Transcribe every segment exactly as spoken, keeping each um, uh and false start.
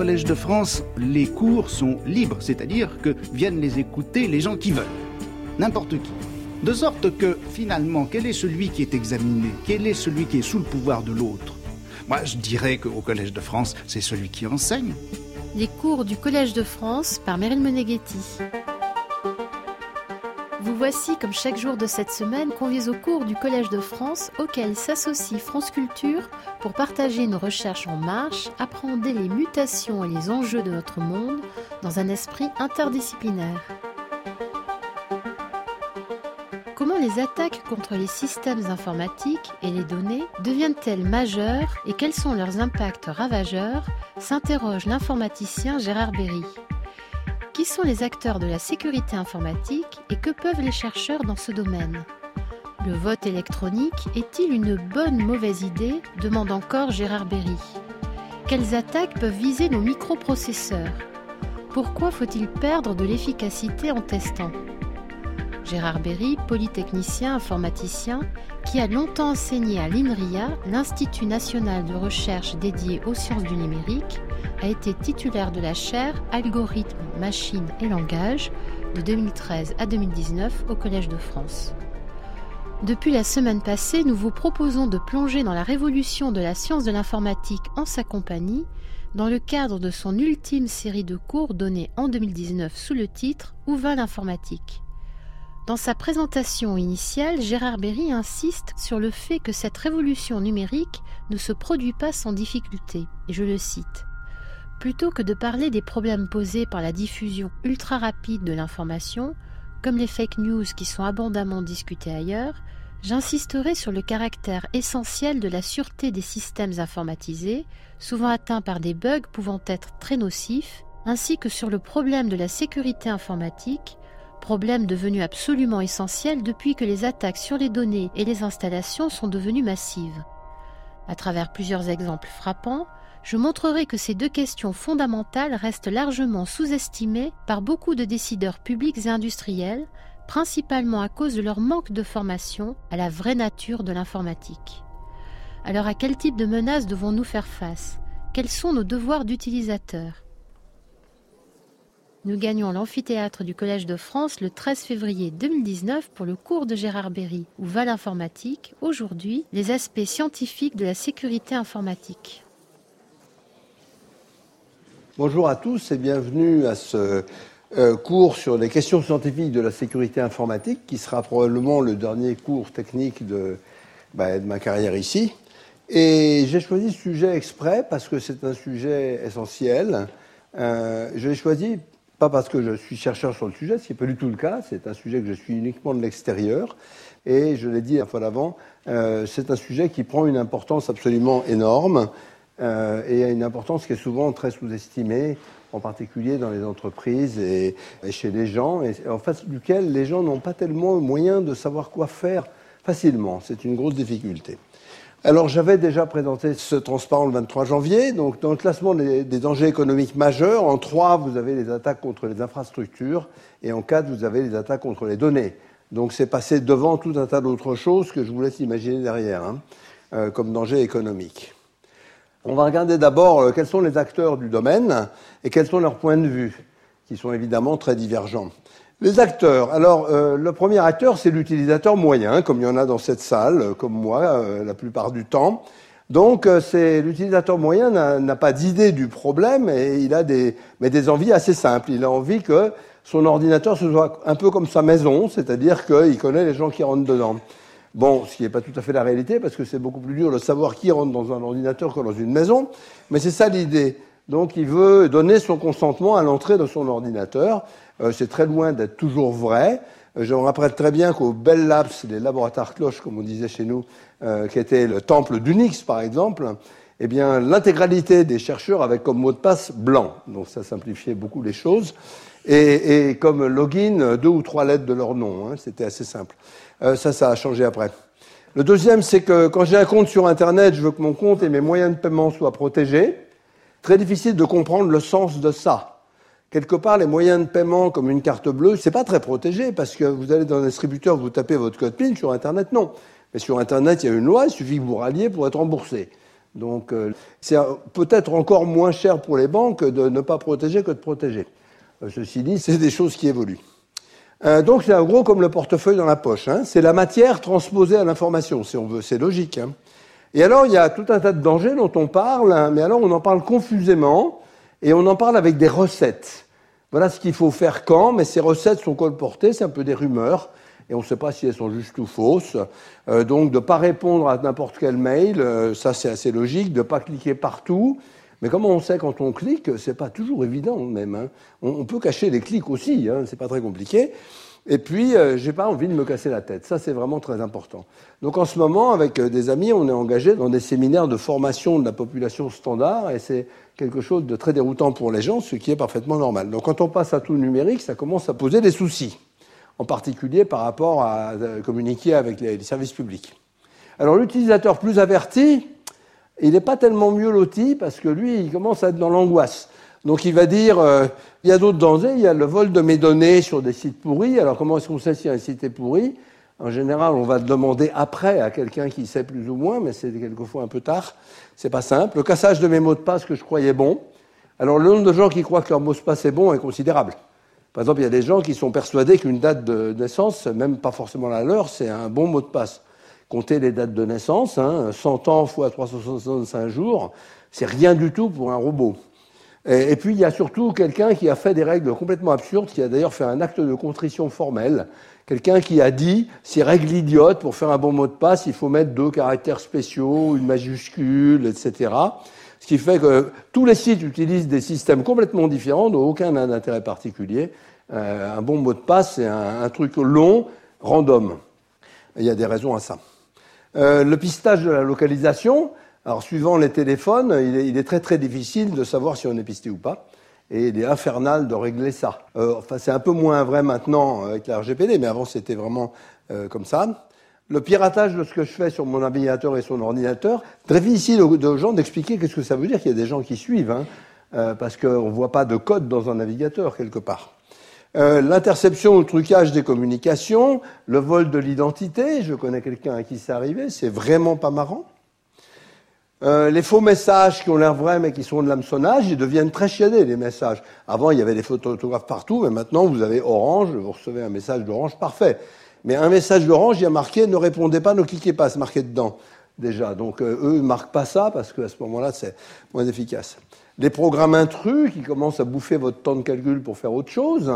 Collège de France, les cours sont libres, c'est-à-dire que viennent les écouter les gens qui veulent, n'importe qui. De sorte que, finalement, quel est celui qui est examiné? Quel est celui qui est sous le pouvoir de l'autre? Moi, je dirais qu'au Collège de France, c'est celui qui enseigne. Les cours du Collège de France par Meryl Moneghetti. Vous voici, comme chaque jour de cette semaine, conviés au cours du Collège de France, auquel s'associe France Culture pour partager nos recherches en marche, appréhender les mutations et les enjeux de notre monde dans un esprit interdisciplinaire. Comment les attaques contre les systèmes informatiques et les données deviennent-elles majeures et quels sont leurs impacts ravageurs, s'interroge l'informaticien Gérard Berry. Qui sont les acteurs de la sécurité informatique et que peuvent les chercheurs dans ce domaine? Le vote électronique est-il une bonne ou mauvaise idée? Demande encore Gérard Berry. Quelles attaques peuvent viser nos microprocesseurs? Pourquoi faut-il perdre de l'efficacité en testant? Gérard Berry, polytechnicien, informaticien, qui a longtemps enseigné à l'INRIA, l'Institut national de recherche dédié aux sciences du numérique, a été titulaire de la chaire Algorithmes, machines et langage de deux mille treize à deux mille dix-neuf au Collège de France. Depuis la semaine passée, nous vous proposons de plonger dans la révolution de la science de l'informatique en sa compagnie, dans le cadre de son ultime série de cours donnée en deux mille dix-neuf sous le titre « Où va l'informatique ?» Dans sa présentation initiale, Gérard Berry insiste sur le fait que cette révolution numérique ne se produit pas sans difficulté, et je le cite. Plutôt que de parler des problèmes posés par la diffusion ultra rapide de l'information, comme les fake news qui sont abondamment discutées ailleurs, j'insisterai sur le caractère essentiel de la sûreté des systèmes informatisés, souvent atteints par des bugs pouvant être très nocifs, ainsi que sur le problème de la sécurité informatique, problème devenu absolument essentiel depuis que les attaques sur les données et les installations sont devenues massives. À travers plusieurs exemples frappants, je montrerai que ces deux questions fondamentales restent largement sous-estimées par beaucoup de décideurs publics et industriels, principalement à cause de leur manque de formation à la vraie nature de l'informatique. Alors à quel type de menaces devons-nous faire face? Quels sont nos devoirs d'utilisateurs? Nous gagnons l'amphithéâtre du Collège de France le treize février deux mille dix-neuf pour le cours de Gérard Berry, où va l'informatique, aujourd'hui, les aspects scientifiques de la sécurité informatique. Bonjour à tous et bienvenue à ce euh, cours sur les questions scientifiques de la sécurité informatique, qui sera probablement le dernier cours technique de, bah, de ma carrière ici. Et j'ai choisi ce sujet exprès parce que c'est un sujet essentiel. Euh, je l'ai choisi pas parce que je suis chercheur sur le sujet, ce qui n'est pas du tout le cas, c'est un sujet que je suis uniquement de l'extérieur, et je l'ai dit la fois d'avant, euh, c'est un sujet qui prend une importance absolument énorme, euh, et a une importance qui est souvent très sous-estimée, en particulier dans les entreprises et, et chez les gens, et en face duquel les gens n'ont pas tellement le moyen de savoir quoi faire facilement. C'est une grosse difficulté. Alors, j'avais déjà présenté ce transparent le vingt-trois janvier. Donc, dans le classement des, des dangers économiques majeurs, en trois, vous avez les attaques contre les infrastructures, et en quatre, vous avez les attaques contre les données. Donc, c'est passé devant tout un tas d'autres choses que je vous laisse imaginer derrière, hein, euh, comme danger économique. On va regarder d'abord euh, quels sont les acteurs du domaine et quels sont leurs points de vue, qui sont évidemment très divergents. Les acteurs. Alors, euh, le premier acteur, c'est l'utilisateur moyen, comme il y en a dans cette salle, euh, comme moi, euh, la plupart du temps. Donc, euh, c'est l'utilisateur moyen n'a, n'a pas d'idée du problème et il a des, mais des envies assez simples. Il a envie que son ordinateur ce soit un peu comme sa maison, c'est-à-dire qu'il connaît les gens qui rentrent dedans. Bon, ce qui n'est pas tout à fait la réalité, parce que c'est beaucoup plus dur de savoir qui rentre dans un ordinateur que dans une maison, mais c'est ça l'idée. Donc, il veut donner son consentement à l'entrée de son ordinateur. Euh, c'est très loin d'être toujours vrai. Euh, je me rappelle très bien qu'au Bell Labs, les laboratoires cloches, comme on disait chez nous, euh, qui était le temple d'Unix, par exemple, eh bien, l'intégralité des chercheurs avaient comme mot de passe blanc. Donc, ça simplifiait beaucoup les choses. Et, et comme login, deux ou trois lettres de leur nom. Hein, c'était assez simple. Euh, ça, ça a changé après. Le deuxième, c'est que quand j'ai un compte sur Internet, je veux que mon compte et mes moyens de paiement soient protégés. Très difficile de comprendre le sens de ça. Quelque part, les moyens de paiement, comme une carte bleue, c'est pas très protégé, parce que vous allez dans un distributeur, vous tapez votre code PIN, sur Internet, non. Mais sur Internet, il y a une loi, il suffit que vous ralliez pour être remboursé. Donc, euh, c'est peut-être encore moins cher pour les banques de ne pas protéger que de protéger. Euh, ceci dit, c'est des choses qui évoluent. Euh, donc, c'est en gros comme le portefeuille dans la poche. Hein. C'est la matière transposée à l'information, si on veut. C'est logique. Hein. Et alors, il y a tout un tas de dangers dont on parle, hein, mais alors on en parle confusément et on en parle avec des recettes. Voilà ce qu'il faut faire quand, mais ces recettes sont colportées, c'est un peu des rumeurs. Et on ne sait pas si elles sont justes ou fausses. Euh, donc, de ne pas répondre à n'importe quel mail, euh, ça c'est assez logique. De ne pas cliquer partout. Mais comment on sait quand on clique? C'est pas toujours évident même. Hein. On, on peut cacher les clics aussi, hein, c'est pas très compliqué. Et puis, euh, j'ai pas envie de me casser la tête. Ça, c'est vraiment très important. Donc, en ce moment, avec euh, des amis, on est engagé dans des séminaires de formation de la population standard, et c'est quelque chose de très déroutant pour les gens, ce qui est parfaitement normal. Donc, quand on passe à tout numérique, ça commence à poser des soucis. En particulier par rapport à communiquer avec les services publics. Alors l'utilisateur plus averti, il n'est pas tellement mieux loti parce que lui, il commence à être dans l'angoisse. Donc il va dire, euh, il y a d'autres dangers, il y a le vol de mes données sur des sites pourris. Alors comment est-ce qu'on sait si un site est pourri? En général, on va le demander après à quelqu'un qui sait plus ou moins, mais c'est quelquefois un peu tard. C'est pas simple. Le cassage de mes mots de passe que je croyais bons. Alors le nombre de gens qui croient que leur mot de passe est bon est considérable. Par exemple, il y a des gens qui sont persuadés qu'une date de naissance, même pas forcément la leur, c'est un bon mot de passe. Comptez les dates de naissance, hein, cent ans fois trois cent soixante-cinq jours, c'est rien du tout pour un robot. Et, et puis, il y a surtout quelqu'un qui a fait des règles complètement absurdes, qui a d'ailleurs fait un acte de contrition formelle. Quelqu'un qui a dit, ces règles idiotes, pour faire un bon mot de passe, il faut mettre deux caractères spéciaux, une majuscule, et cetera. Ce qui fait que tous les sites utilisent des systèmes complètement différents, dont aucun n'a d'intérêt particulier. Euh, un bon mot de passe, c'est un, un truc long, random. Et il y a des raisons à ça. Euh, le pistage de la localisation, alors suivant les téléphones, il est, il est très très difficile de savoir si on est pisté ou pas. Et il est infernal de régler ça. Euh, enfin, c'est un peu moins vrai maintenant avec la R G P D, mais avant c'était vraiment euh, comme ça. Le piratage de ce que je fais sur mon navigateur et son ordinateur, très difficile aux gens d'expliquer qu'est-ce que ça veut dire qu'il y a des gens qui suivent, hein, euh, parce qu'on ne voit pas de code dans un navigateur quelque part. Euh, l'interception ou le trucage des communications, le vol de l'identité, je connais quelqu'un à qui c'est arrivé, c'est vraiment pas marrant. Euh, les faux messages qui ont l'air vrais mais qui sont de l'hameçonnage, ils deviennent très chiadés, les messages. Avant, il y avait des photographes partout, mais maintenant, vous avez Orange, vous recevez un message d'Orange parfait. Mais un message d'Orange, il y a marqué « ne répondez pas, ne cliquez pas », c'est marqué dedans, déjà. Donc, euh, eux, ils ne marquent pas ça, parce qu'à ce moment-là, c'est moins efficace. Les programmes intrus qui commencent à bouffer votre temps de calcul pour faire autre chose.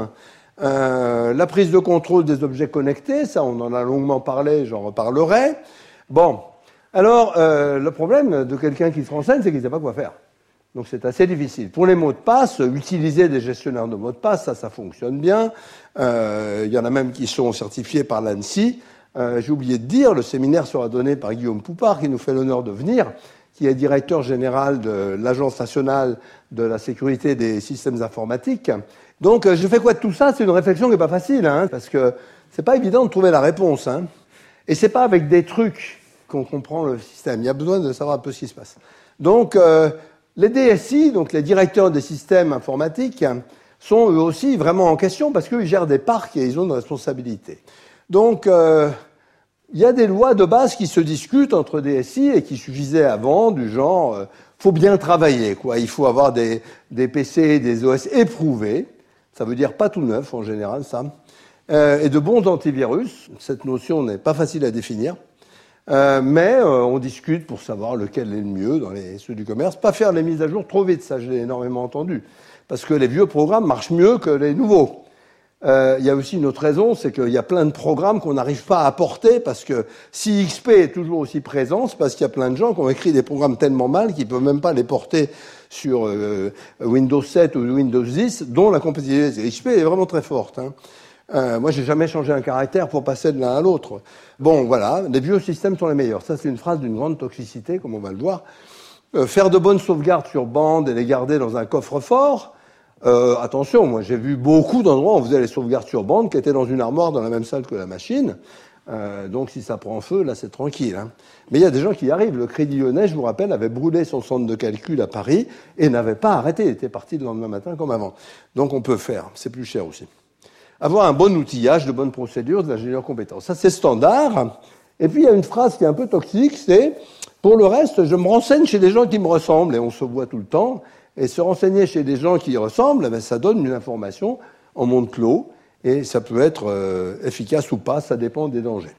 Euh, la prise de contrôle des objets connectés, ça, on en a longuement parlé, j'en reparlerai. Bon, alors, euh, le problème de quelqu'un qui se renseigne, c'est qu'il ne sait pas quoi faire. Donc c'est assez difficile. Pour les mots de passe, utiliser des gestionnaires de mots de passe, ça, ça fonctionne bien. Euh, il y en a même qui sont certifiés par l'ANSSI. Euh, j'ai oublié de dire, le séminaire sera donné par Guillaume Poupard, qui nous fait l'honneur de venir, qui est directeur général de l'Agence nationale de la sécurité des systèmes informatiques. Donc je fais quoi de tout ça? C'est une réflexion qui n'est pas facile, hein, parce que c'est pas évident de trouver la réponse. Hein. Et c'est pas avec des trucs qu'on comprend le système. Il y a besoin de savoir un peu ce qui se passe. Donc, euh, les D S I, donc les directeurs des systèmes informatiques, sont eux aussi vraiment en question parce qu'ils gèrent des parcs et ils ont une responsabilité. Donc, euh, il y a des lois de base qui se discutent entre D S I et qui suffisaient avant, du genre, euh, faut bien travailler, quoi. Il faut avoir des, des P C et des O S éprouvés. Ça veut dire pas tout neuf, en général, ça. Euh, et de bons antivirus. Cette notion n'est pas facile à définir. Euh, mais euh, on discute pour savoir lequel est le mieux dans les ceux du commerce. Pas faire les mises à jour trop vite, ça je l'ai énormément entendu. Parce que les vieux programmes marchent mieux que les nouveaux. Euh, il y a aussi une autre raison, c'est qu'il y a plein de programmes qu'on n'arrive pas à porter parce que si X P est toujours aussi présent, c'est parce qu'il y a plein de gens qui ont écrit des programmes tellement mal qu'ils ne peuvent même pas les porter sur euh, Windows sept ou Windows dix, dont la compatibilité X P est vraiment très forte. Hein. Euh, moi, j'ai jamais changé un caractère pour passer de l'un à l'autre. Bon, voilà, les vieux systèmes sont les meilleurs. Ça, c'est une phrase d'une grande toxicité, comme on va le voir. Euh, faire de bonnes sauvegardes sur bande et les garder dans un coffre-fort. Euh, attention, moi, j'ai vu beaucoup d'endroits où on faisait les sauvegardes sur bande qui étaient dans une armoire dans la même salle que la machine. Euh, donc, si ça prend feu, là, c'est tranquille. Hein. Mais il y a des gens qui y arrivent. Le Crédit Lyonnais, je vous rappelle, avait brûlé son centre de calcul à Paris et n'avait pas arrêté. Il était parti le lendemain matin comme avant. Donc, on peut faire. C'est plus cher aussi. Avoir un bon outillage, de bonnes procédures, de l'ingénieur compétent. Ça, c'est standard. Et puis, il y a une phrase qui est un peu toxique, c'est « Pour le reste, je me renseigne chez des gens qui me ressemblent, et on se voit tout le temps. Et se renseigner chez des gens qui ressemblent, ben, ça donne une information en monde clos, et ça peut être euh, efficace ou pas, ça dépend des dangers.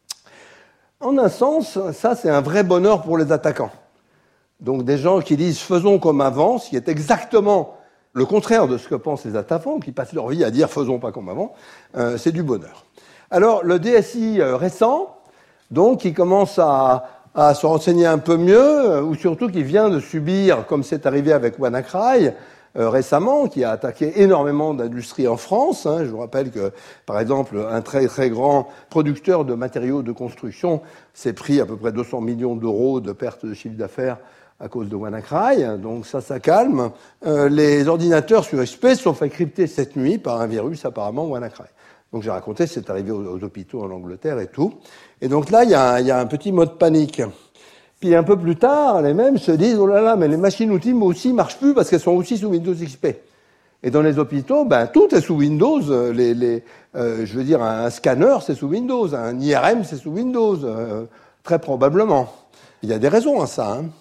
En un sens, ça c'est un vrai bonheur pour les attaquants. Donc des gens qui disent « faisons comme avant », ce qui est exactement le contraire de ce que pensent les attaquants, qui passent leur vie à dire « faisons pas comme avant euh, », c'est du bonheur. Alors le D S I euh, récent, donc qui commence à, à se renseigner un peu mieux, euh, ou surtout qui vient de subir, comme c'est arrivé avec WannaCry, Euh, récemment, qui a attaqué énormément d'industries en France. Hein. Je vous rappelle que, par exemple, un très très grand producteur de matériaux de construction s'est pris à peu près deux cents millions d'euros de pertes de chiffre d'affaires à cause de WannaCry. Donc ça, ça calme. Euh, les ordinateurs sur X P se sont fait crypter cette nuit par un virus, apparemment WannaCry. Donc j'ai raconté, c'est arrivé aux, aux hôpitaux en Angleterre et tout. Et donc là, il y a, il y a un petit mot de panique. Puis un peu plus tard, les mêmes se disent « Oh là là, mais les machines-outils aussi marchent plus parce qu'elles sont aussi sous Windows X P ». Et dans les hôpitaux, ben, tout est sous Windows. Les, les, euh, je veux dire, un scanner, c'est sous Windows. Un I R M, c'est sous Windows. Euh, très probablement. Il y a des raisons à ça. Hein.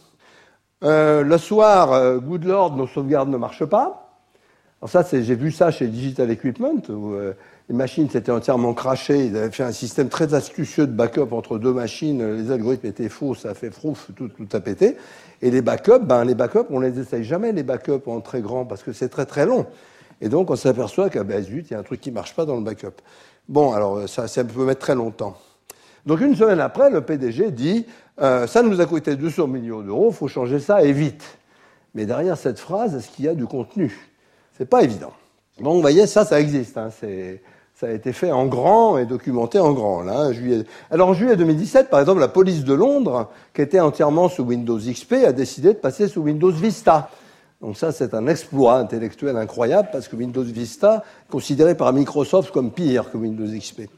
Euh, le soir, euh, good Lord, nos sauvegardes ne marchent pas. Alors ça, c'est, j'ai vu ça chez Digital Equipment, où euh, les machines s'étaient entièrement crashées. Ils avaient fait un système très astucieux de backup entre deux machines. Les algorithmes étaient faux, ça a fait frouf, tout, tout a pété. Et les backups, ben, les backups, on les essaye jamais, les backups en très grand, parce que c'est très très long. Et donc, on s'aperçoit qu'à ben, zut, il y a un truc qui marche pas dans le backup. Bon, alors, ça, ça peut mettre très longtemps. Donc, une semaine après, le P D G dit, euh, ça nous a coûté deux cents millions d'euros, il faut changer ça et vite. Mais derrière cette phrase, est-ce qu'il y a du contenu? C'est pas évident. Bon, vous voyez, ça, ça existe. Hein, c'est, ça a été fait en grand et documenté en grand. Là, hein, juillet. Alors, en juillet deux mille dix-sept, par exemple, la police de Londres, qui était entièrement sous Windows X P, a décidé de passer sous Windows Vista. Donc ça, c'est un exploit intellectuel incroyable, parce que Windows Vista est considéré par Microsoft comme pire que Windows X P.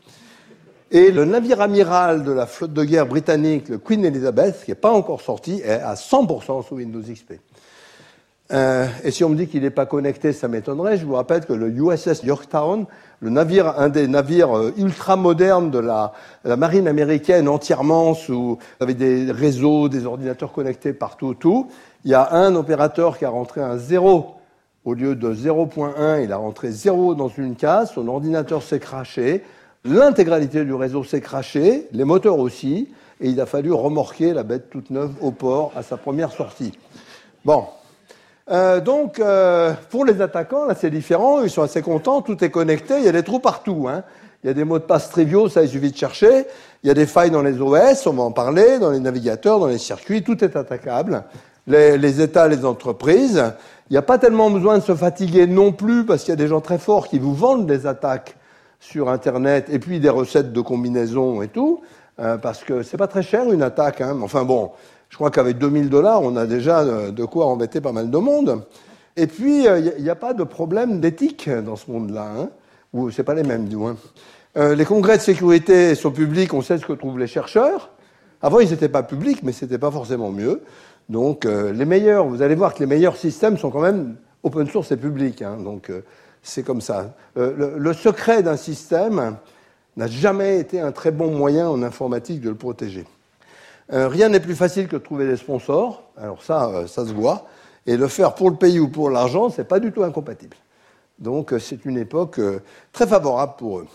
Et le navire amiral de la flotte de guerre britannique, le Queen Elizabeth, qui n'est pas encore sorti, est à cent pour cent sous Windows X P. Euh, et si on me dit qu'il n'est pas connecté, ça m'étonnerait. Je vous rappelle que le U S S Yorktown, le navire, un des navires euh, ultra modernes de la, la marine américaine, entièrement sous, avec des réseaux, des ordinateurs connectés partout, tout. Il y a un opérateur qui a rentré un zéro au lieu de zéro virgule un. Il a rentré zéro dans une case. Son ordinateur s'est crashé. L'intégralité du réseau s'est crashée, les moteurs aussi, et il a fallu remorquer la bête toute neuve au port à sa première sortie. Bon. Euh, donc, euh, pour les attaquants, là, c'est différent. Ils sont assez contents. Tout est connecté. Il y a des trous partout. Hein. Il y a des mots de passe triviaux, ça, il suffit de chercher. Il y a des failles dans les O S, on va en parler, dans les navigateurs, dans les circuits. Tout est attaquable. Les, les États, les entreprises. Il n'y a pas tellement besoin de se fatiguer non plus, parce qu'il y a des gens très forts qui vous vendent des attaques sur Internet, et puis des recettes de combinaison et tout, euh, parce que c'est pas très cher une attaque. Hein. Enfin bon, je crois qu'avec deux mille dollars, on a déjà de quoi embêter pas mal de monde. Et puis, il euh, n'y a, a pas de problème d'éthique dans ce monde-là, hein, ou c'est pas les mêmes, du moins. Euh, les congrès de sécurité sont publics, on sait ce que trouvent les chercheurs. Avant, ils n'étaient pas publics, mais c'était pas forcément mieux. Donc, euh, les meilleurs, vous allez voir que les meilleurs systèmes sont quand même open source et publics. Hein, donc, euh, c'est comme ça. Euh, le, le secret d'un système n'a jamais été un très bon moyen en informatique de le protéger. Euh, rien n'est plus facile que de trouver des sponsors. Alors ça, euh, ça se voit. Et le faire pour le pays ou pour l'argent, c'est pas du tout incompatible. Donc, euh, c'est une époque euh, très favorable pour eux.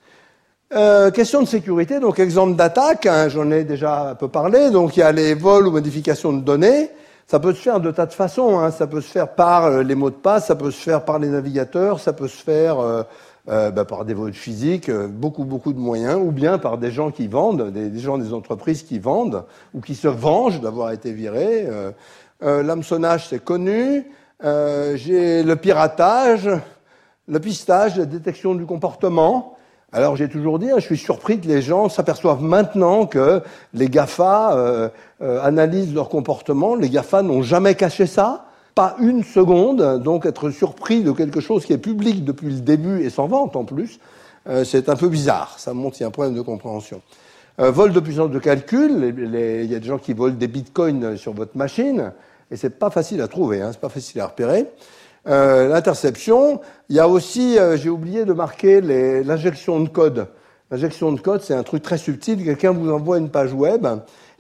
Euh, question de sécurité, donc exemple d'attaque, hein, j'en ai déjà un peu parlé. Donc, il y a les vols ou modifications de données. Ça peut se faire de tas de façons. Hein. Ça peut se faire par euh, les mots de passe, ça peut se faire par les navigateurs, ça peut se faire euh, euh, bah, par des vols physiques, euh, beaucoup, beaucoup de moyens, ou bien par des gens qui vendent, des, des gens des entreprises qui vendent, ou qui se vengent d'avoir été virés. Euh, euh, l'hameçonnage, c'est connu. Euh, j'ai le piratage, le pistage, la détection du comportement. Alors j'ai toujours dit, hein, je suis surpris que les gens s'aperçoivent maintenant que les GAFA euh, euh, analysent leur comportement. Les GAFA n'ont jamais caché ça, pas une seconde. Donc être surpris de quelque chose qui est public depuis le début et sans vente en plus, euh, c'est un peu bizarre. Ça montre qu'il y a un problème de compréhension. Euh, vol de puissance de calcul, les, les, il y a des gens qui volent des bitcoins sur votre machine, et c'est pas facile à trouver, hein, c'est pas facile à repérer. Euh, l'interception, il y a aussi, euh, j'ai oublié de marquer les, l'injection de code. L'injection de code, c'est un truc très subtil. Quelqu'un vous envoie une page web,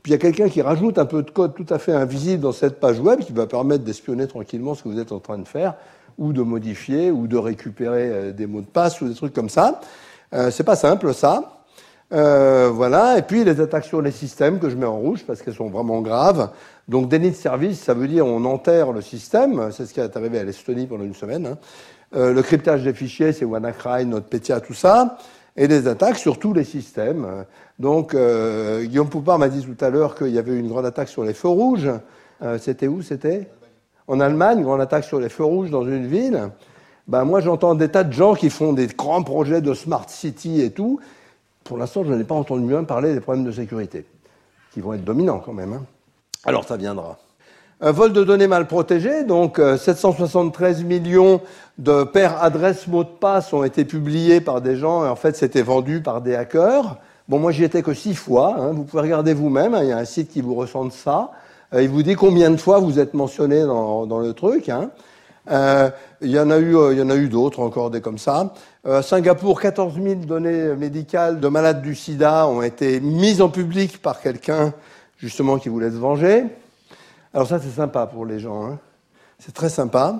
Puis il y a quelqu'un qui rajoute un peu de code tout à fait invisible dans cette page web qui va permettre d'espionner tranquillement ce que vous êtes en train de faire, ou de modifier, ou de récupérer des mots de passe, ou des trucs comme ça. Euh, c'est pas simple, ça. Euh, voilà. Et puis les attaques sur les systèmes que je mets en rouge parce qu'elles sont vraiment graves. Donc déni de service, ça veut dire on enterre le système. C'est ce qui est arrivé à l'Estonie pendant une semaine. Hein. Euh, le cryptage des fichiers, c'est WannaCry, NotPetya, tout ça. Et des attaques sur tous les systèmes. Donc, euh, Guillaume Poupard m'a dit tout à l'heure qu'il y avait une grande attaque sur les feux rouges. Euh, c'était où, c'était ? En Allemagne, une grande attaque sur les feux rouges dans une ville. Ben, moi, j'entends des tas de gens qui font des grands projets de smart city et tout. Pour l'instant, je n'ai pas entendu bien parler des problèmes de sécurité, qui vont être dominants quand même. Hein. Alors, ça viendra. Un vol de données mal protégées, donc euh, sept cent soixante-treize millions de paires adresses mots de passe ont été publiés par des gens, et en fait, c'était vendu par des hackers. Bon, moi, j'y étais que six fois. Hein. Vous pouvez regarder vous-même. Hein. Il y a un site qui vous recense ça. Euh, il vous dit combien de fois vous êtes mentionné dans, dans le truc. Hein. Euh, il y en a eu, euh, il y en a eu d'autres encore, des comme ça. Euh, Singapour, quatorze mille données médicales de malades du sida ont été mises en public par quelqu'un, justement, qui voulait se venger. Alors ça, c'est sympa pour les gens. Hein. C'est très sympa.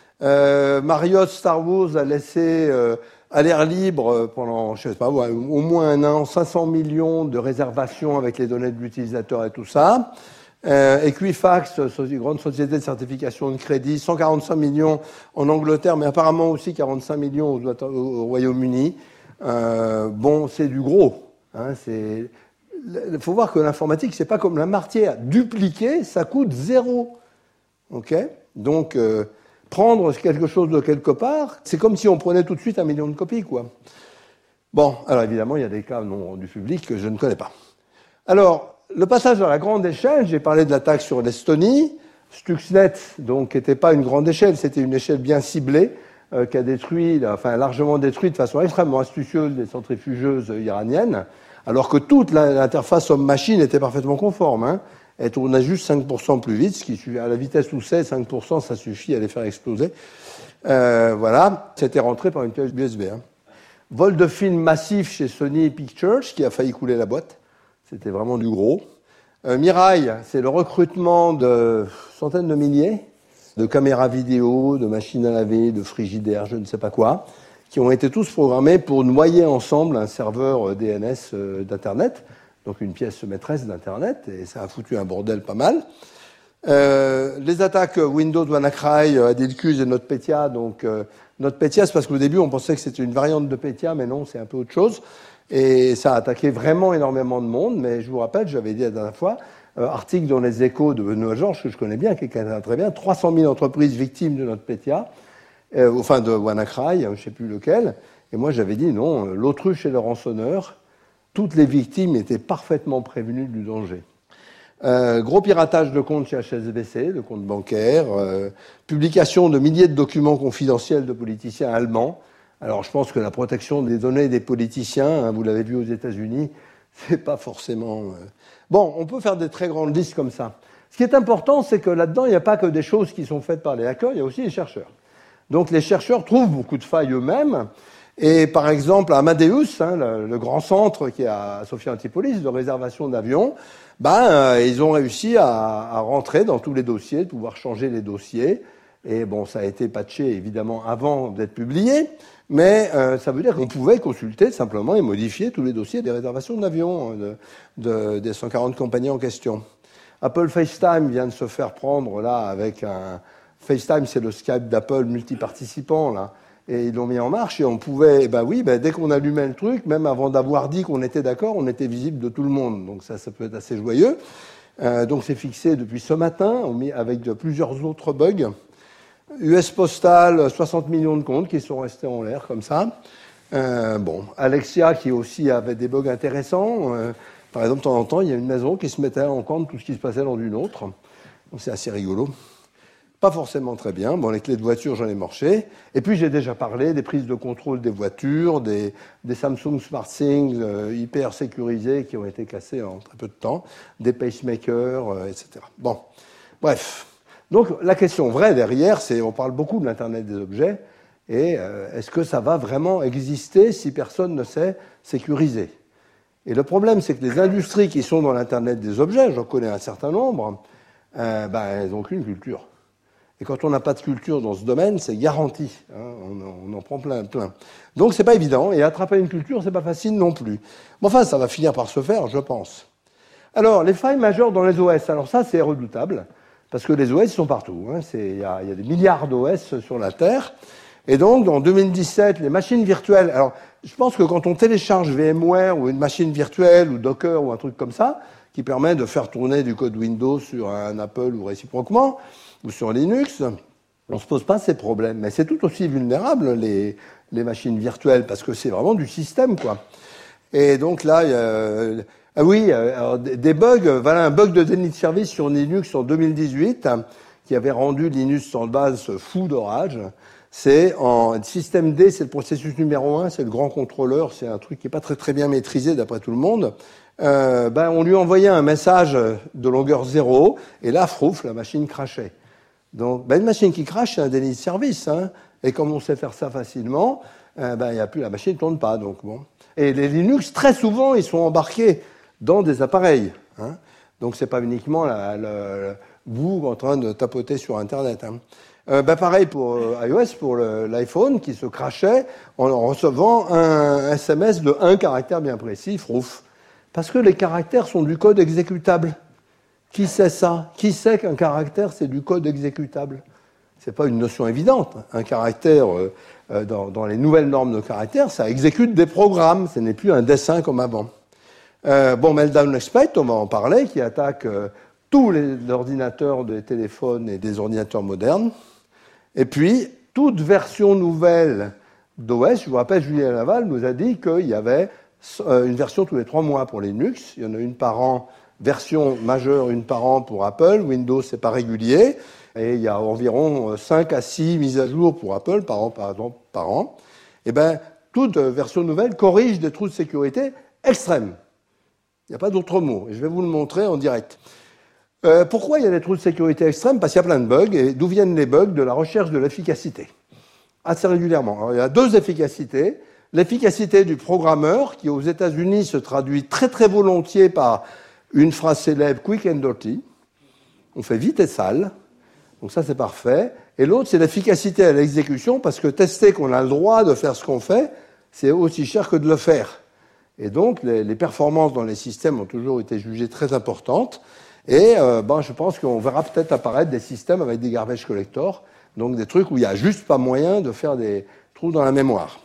Euh, Marriott Star Wars a laissé euh, à l'air libre pendant, je sais pas, ouais, au moins un an, cinq cents millions de réservations avec les données de l'utilisateur et tout ça. Euh, Equifax, grande société de certification de crédit, cent quarante-cinq millions en Angleterre, mais apparemment aussi quarante-cinq millions au, au Royaume-Uni. Euh, bon, c'est du gros. Hein, c'est... Il faut voir que l'informatique, c'est pas comme la martière. Dupliquer, ça coûte zéro. Ok ? Donc, euh, prendre quelque chose de quelque part, c'est comme si on prenait tout de suite un million de copies, quoi. Bon, alors évidemment, il y a des cas non du public que je ne connais pas. Alors, le passage à la grande échelle, j'ai parlé de l'attaque sur l'Estonie. Stuxnet, donc, n'était pas une grande échelle, c'était une échelle bien ciblée, euh, qui a détruit, enfin, largement détruit de façon extrêmement astucieuse les centrifugeuses iraniennes. Alors que toute l'interface homme-machine était parfaitement conforme. Hein. Elle tournait juste cinq pour cent plus vite, ce qui suffit à la vitesse où c'est, cinq pour cent, ça suffit à les faire exploser. Euh, voilà, c'était rentré par une pièce U S B. Hein. Vol de film massif chez Sony Pictures, qui a failli couler la boîte. C'était vraiment du gros. Euh, Mirai, c'est le recrutement de centaines de milliers de caméras vidéo, de machines à laver, de frigidaires, je ne sais pas quoi, qui ont été tous programmés pour noyer ensemble un serveur D N S d'Internet, donc une pièce maîtresse d'Internet, et ça a foutu un bordel pas mal. Euh, les attaques Windows, WannaCry, Adilcus et NotPetya, donc euh, NotPetya, c'est parce qu'au début on pensait que c'était une variante de Petya, mais non, c'est un peu autre chose, et ça a attaqué vraiment énormément de monde, mais je vous rappelle, j'avais dit la dernière fois, euh, article dans les Échos de Benoît Georges, que je connais bien, qui est très bien, trois cent mille entreprises victimes de NotPetya, Euh, enfin de WannaCry, je ne sais plus lequel, et moi j'avais dit non, l'autruche et le rançonneur, toutes les victimes étaient parfaitement prévenues du danger. Euh, gros piratage de comptes chez H S B C, de comptes bancaires, euh, publication de milliers de documents confidentiels de politiciens allemands. Alors je pense que la protection des données des politiciens, hein, vous l'avez vu aux États-Unis, c'est pas forcément... Euh... Bon, on peut faire des très grandes listes comme ça. Ce qui est important, c'est que là-dedans, il n'y a pas que des choses qui sont faites par les hackers, il y a aussi les chercheurs. Donc les chercheurs trouvent beaucoup de failles eux-mêmes. Et par exemple, Amadeus, hein, le, le grand centre qui est à Sophia Antipolis de réservation d'avions, ben, euh, ils ont réussi à, à rentrer dans tous les dossiers, de pouvoir changer les dossiers. Et bon, ça a été patché évidemment avant d'être publié, mais euh, ça veut dire qu'on pouvait consulter simplement et modifier tous les dossiers des réservations d'avions de, de, des cent quarante compagnies en question. Apple FaceTime vient de se faire prendre là avec un... FaceTime, c'est le Skype d'Apple multiparticipant, là. Et ils l'ont mis en marche et on pouvait, ben oui, ben dès qu'on allumait le truc, même avant d'avoir dit qu'on était d'accord, on était visible de tout le monde. Donc ça, ça peut être assez joyeux. Euh, donc c'est fixé depuis ce matin, avec de, plusieurs autres bugs. U S Postal, soixante millions de comptes qui sont restés en l'air comme ça. Euh, bon, Alexia qui aussi avait des bugs intéressants. Euh, par exemple, de temps en temps, il y a une maison qui se mettait en compte tout ce qui se passait dans une autre. Donc c'est assez rigolo. Pas forcément très bien. Bon, les clés de voiture, j'en ai marché. Et puis, j'ai déjà parlé des prises de contrôle des voitures, des, des Samsung SmartThings euh, hyper sécurisés qui ont été cassés en très peu de temps, des pacemakers, euh, et cetera. Bon, bref. Donc, la question vraie derrière, c'est, on parle beaucoup de l'Internet des objets, et euh, est-ce que ça va vraiment exister si personne ne sait sécuriser ? Et le problème, c'est que les industries qui sont dans l'Internet des objets, j'en connais un certain nombre, euh, ben, elles n'ont aucune culture. Et quand on n'a pas de culture dans ce domaine, c'est garanti. Hein, on, on en prend plein, plein. Donc c'est pas évident. Et attraper une culture, c'est pas facile non plus. Mais enfin, ça va finir par se faire, je pense. Alors, les failles majeures dans les O S. Alors ça, c'est redoutable, parce que les O S sont partout. Hein. Il y, y a des milliards d'O S sur la Terre. Et donc, en deux mille dix-sept, les machines virtuelles... Alors, je pense que quand on télécharge VMware ou une machine virtuelle ou Docker ou un truc comme ça, qui permet de faire tourner du code Windows sur un Apple ou réciproquement, ou sur Linux, on ne se pose pas ces problèmes. Mais c'est tout aussi vulnérable, les, les machines virtuelles, parce que c'est vraiment du système, quoi. Et donc là, il y a... Ah oui, alors des bugs, voilà un bug de déni de service sur Linux en deux mille dix-huit, hein, qui avait rendu Linux sans base fou d'orage. C'est en système D, c'est le processus numéro un, c'est le grand contrôleur, c'est un truc qui n'est pas très très bien maîtrisé d'après tout le monde. Euh, ben, on lui envoyait un message de longueur zéro, et là, frouf, la machine crachait. Donc, ben, une machine qui crache, c'est un déni de service, hein, et comme on sait faire ça facilement, euh, ben, y a plus, la machine ne tourne pas. Donc, bon. Et les Linux, très souvent, ils sont embarqués dans des appareils. Hein. Donc, c'est pas uniquement la, la, la, vous en train de tapoter sur Internet. Hein. Euh, ben pareil pour euh, iOS, pour le, l'iPhone, qui se crachait en recevant un S M S de un caractère bien précis, frouf. Parce que les caractères sont du code exécutable. Qui sait ça? Qui sait qu'un caractère, c'est du code exécutable? C'est pas une notion évidente. Un caractère, euh, euh, dans, dans les nouvelles normes de caractères, ça exécute des programmes. Ce n'est plus un dessin comme avant. Euh, bon, Meltdown Exploit, on va en parler, qui attaque euh, tous les ordinateurs des téléphones et des ordinateurs modernes. Et puis, toute version nouvelle d'O S, je vous rappelle, Julien Laval nous a dit qu'il y avait une version tous les trois mois pour Linux. Il y en a une par an, version majeure, une par an pour Apple. Windows, c'est pas régulier. Et il y a environ cinq à six mises à jour pour Apple par an, par exemple, par an. Et bien, toute version nouvelle corrige des trous de sécurité extrêmes. Il n'y a pas d'autre mot. Et je vais vous le montrer en direct. Euh, pourquoi il y a des trous de sécurité extrêmes? Parce qu'il y a plein de bugs. Et d'où viennent les bugs? De la recherche de l'efficacité. Assez régulièrement. Alors, il y a deux efficacités. L'efficacité du programmeur, qui aux États-Unis se traduit très très volontiers par une phrase célèbre, quick and dirty. On fait vite et sale. Donc ça, c'est parfait. Et l'autre, c'est l'efficacité à l'exécution, parce que tester qu'on a le droit de faire ce qu'on fait, c'est aussi cher que de le faire. Et donc, les, les performances dans les systèmes ont toujours été jugées très importantes. Et euh, ben, je pense qu'on verra peut-être apparaître des systèmes avec des garbage collectors, donc des trucs où il n'y a juste pas moyen de faire des trous dans la mémoire.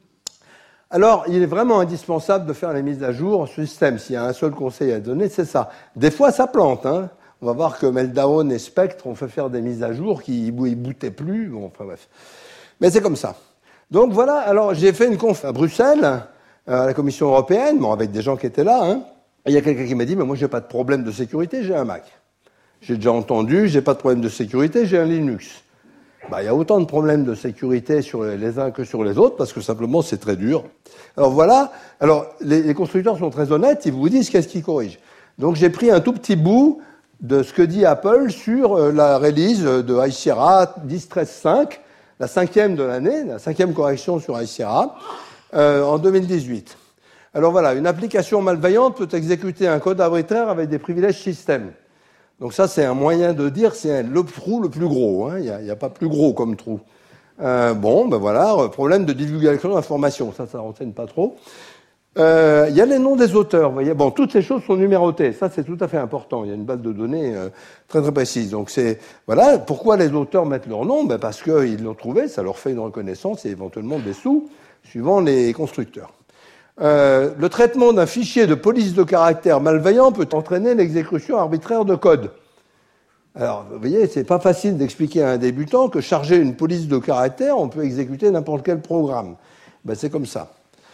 Alors, il est vraiment indispensable de faire les mises à jour au système. S'il y a un seul conseil à donner, c'est ça. Des fois, ça plante. Hein. On va voir que Meltdown et Spectre ont fait faire des mises à jour qui ne bootaient plus. Bon, enfin bref. Mais c'est comme ça. Donc voilà, alors j'ai fait une conf à Bruxelles, à la Commission européenne, bon, avec des gens qui étaient là. Hein. Et il y a quelqu'un qui m'a dit, mais moi, j'ai pas de problème de sécurité, j'ai un Mac. J'ai déjà entendu, j'ai pas de problème de sécurité, j'ai un Linux. Bah, il y a autant de problèmes de sécurité sur les uns que sur les autres, parce que simplement, c'est très dur. Alors voilà, alors les, les constructeurs sont très honnêtes, ils vous disent qu'est-ce qu'ils corrigent. Donc j'ai pris un tout petit bout de ce que dit Apple sur la release de High Sierra dix point treize point cinq, la cinquième de l'année, la cinquième correction sur High Sierra, euh, en deux mille dix-huit. Alors voilà, une application malveillante peut exécuter un code arbitraire avec des privilèges système. Donc ça, c'est un moyen de dire, c'est le trou le plus gros. Hein. Il n'y a, a pas plus gros comme trou. Euh, bon, ben voilà, problème de divulgation d'informations. Ça, ça ne renseigne pas trop. Euh, il y a les noms des auteurs. Vous voyez, bon, toutes ces choses sont numérotées. Ça, c'est tout à fait important. Il y a une base de données euh, très très précise. Donc c'est voilà, pourquoi les auteurs mettent leur nom? Ben parce qu'ils l'ont trouvé, ça leur fait une reconnaissance et éventuellement des sous, suivant les constructeurs. Euh, le traitement d'un fichier de police de caractère malveillant peut entraîner l'exécution arbitraire de code. Alors, vous voyez, c'est pas facile d'expliquer à un débutant que charger une police de caractère, on peut exécuter n'importe quel programme. Ben, c'est comme ça.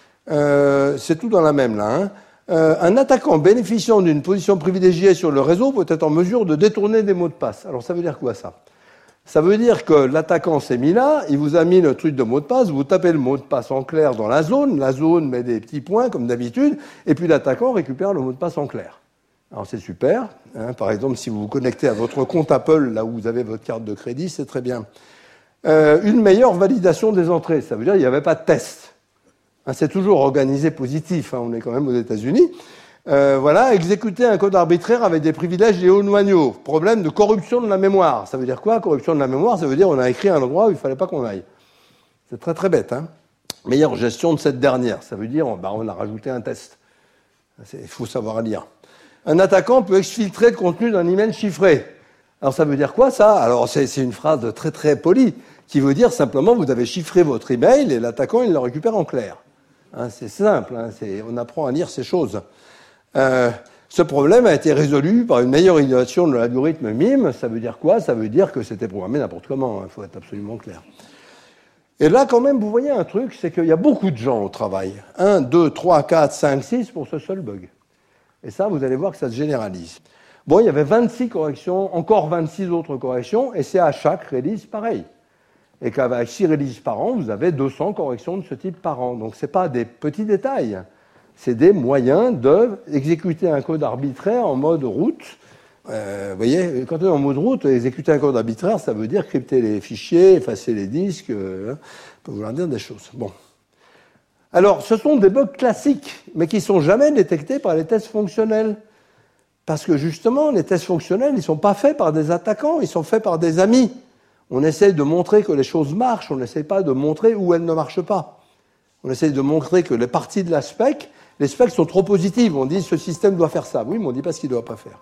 Euh, c'est tout dans la même là. Hein. Euh, un attaquant bénéficiant d'une position privilégiée sur le réseau peut être en mesure de détourner des mots de passe. Alors, ça veut dire quoi, ça? Ça veut dire que l'attaquant s'est mis là, il vous a mis le truc de mot de passe, vous tapez le mot de passe en clair dans la zone, la zone met des petits points comme d'habitude, et puis l'attaquant récupère le mot de passe en clair. Alors c'est super. Hein, par exemple, si vous vous connectez à votre compte Apple, là où vous avez votre carte de crédit, c'est très bien. Euh, une meilleure validation des entrées, ça veut dire qu'il n'y avait pas de test. Hein, c'est toujours organisé positif, hein, on est quand même aux États-Unis. Euh, voilà, exécuter un code arbitraire avec des privilèges léoniaux. Problème de corruption de la mémoire. Ça veut dire quoi, corruption de la mémoire? Ça veut dire qu'on a écrit un endroit où il ne fallait pas qu'on aille. C'est très très bête. Hein. Meilleure gestion de cette dernière. Ça veut dire qu'on bah, a rajouté un test. Il faut savoir lire. Un attaquant peut exfiltrer le contenu d'un email chiffré. Alors ça veut dire quoi ça? Alors c'est, c'est une phrase très très polie qui veut dire simplement vous avez chiffré votre email et l'attaquant il le récupère en clair. Hein, c'est simple, hein, c'est, on apprend à lire ces choses. Euh, ce problème a été résolu par une meilleure utilisation de l'algorithme M I M. Ça veut dire quoi? Ça veut dire que c'était programmé n'importe comment, il hein, faut être absolument clair. Et là, quand même, vous voyez un truc, c'est qu'il y a beaucoup de gens au travail. un, deux, trois, quatre, cinq, six pour ce seul bug. Et ça, vous allez voir que ça se généralise. Bon, il y avait vingt-six corrections, encore vingt-six autres corrections, et c'est à chaque release pareil. Et qu'avec six releases par an, vous avez deux cents corrections de ce type par an. Donc, ce n'est pas des petits détails. C'est des moyens d'exécuter un code arbitraire en mode route. Euh, vous voyez, quand on est en mode route, exécuter un code arbitraire, ça veut dire crypter les fichiers, effacer les disques, euh, ça peut vouloir dire des choses. Bon. Alors, ce sont des bugs classiques, mais qui ne sont jamais détectés par les tests fonctionnels. Parce que justement, les tests fonctionnels, ils ne sont pas faits par des attaquants, ils sont faits par des amis. On essaye de montrer que les choses marchent, on n'essaye pas de montrer où elles ne marchent pas. On essaye de montrer que les parties de la spec, les specs sont trop positives. On dit ce système doit faire ça. Oui, mais on ne dit pas ce qu'il ne doit pas faire.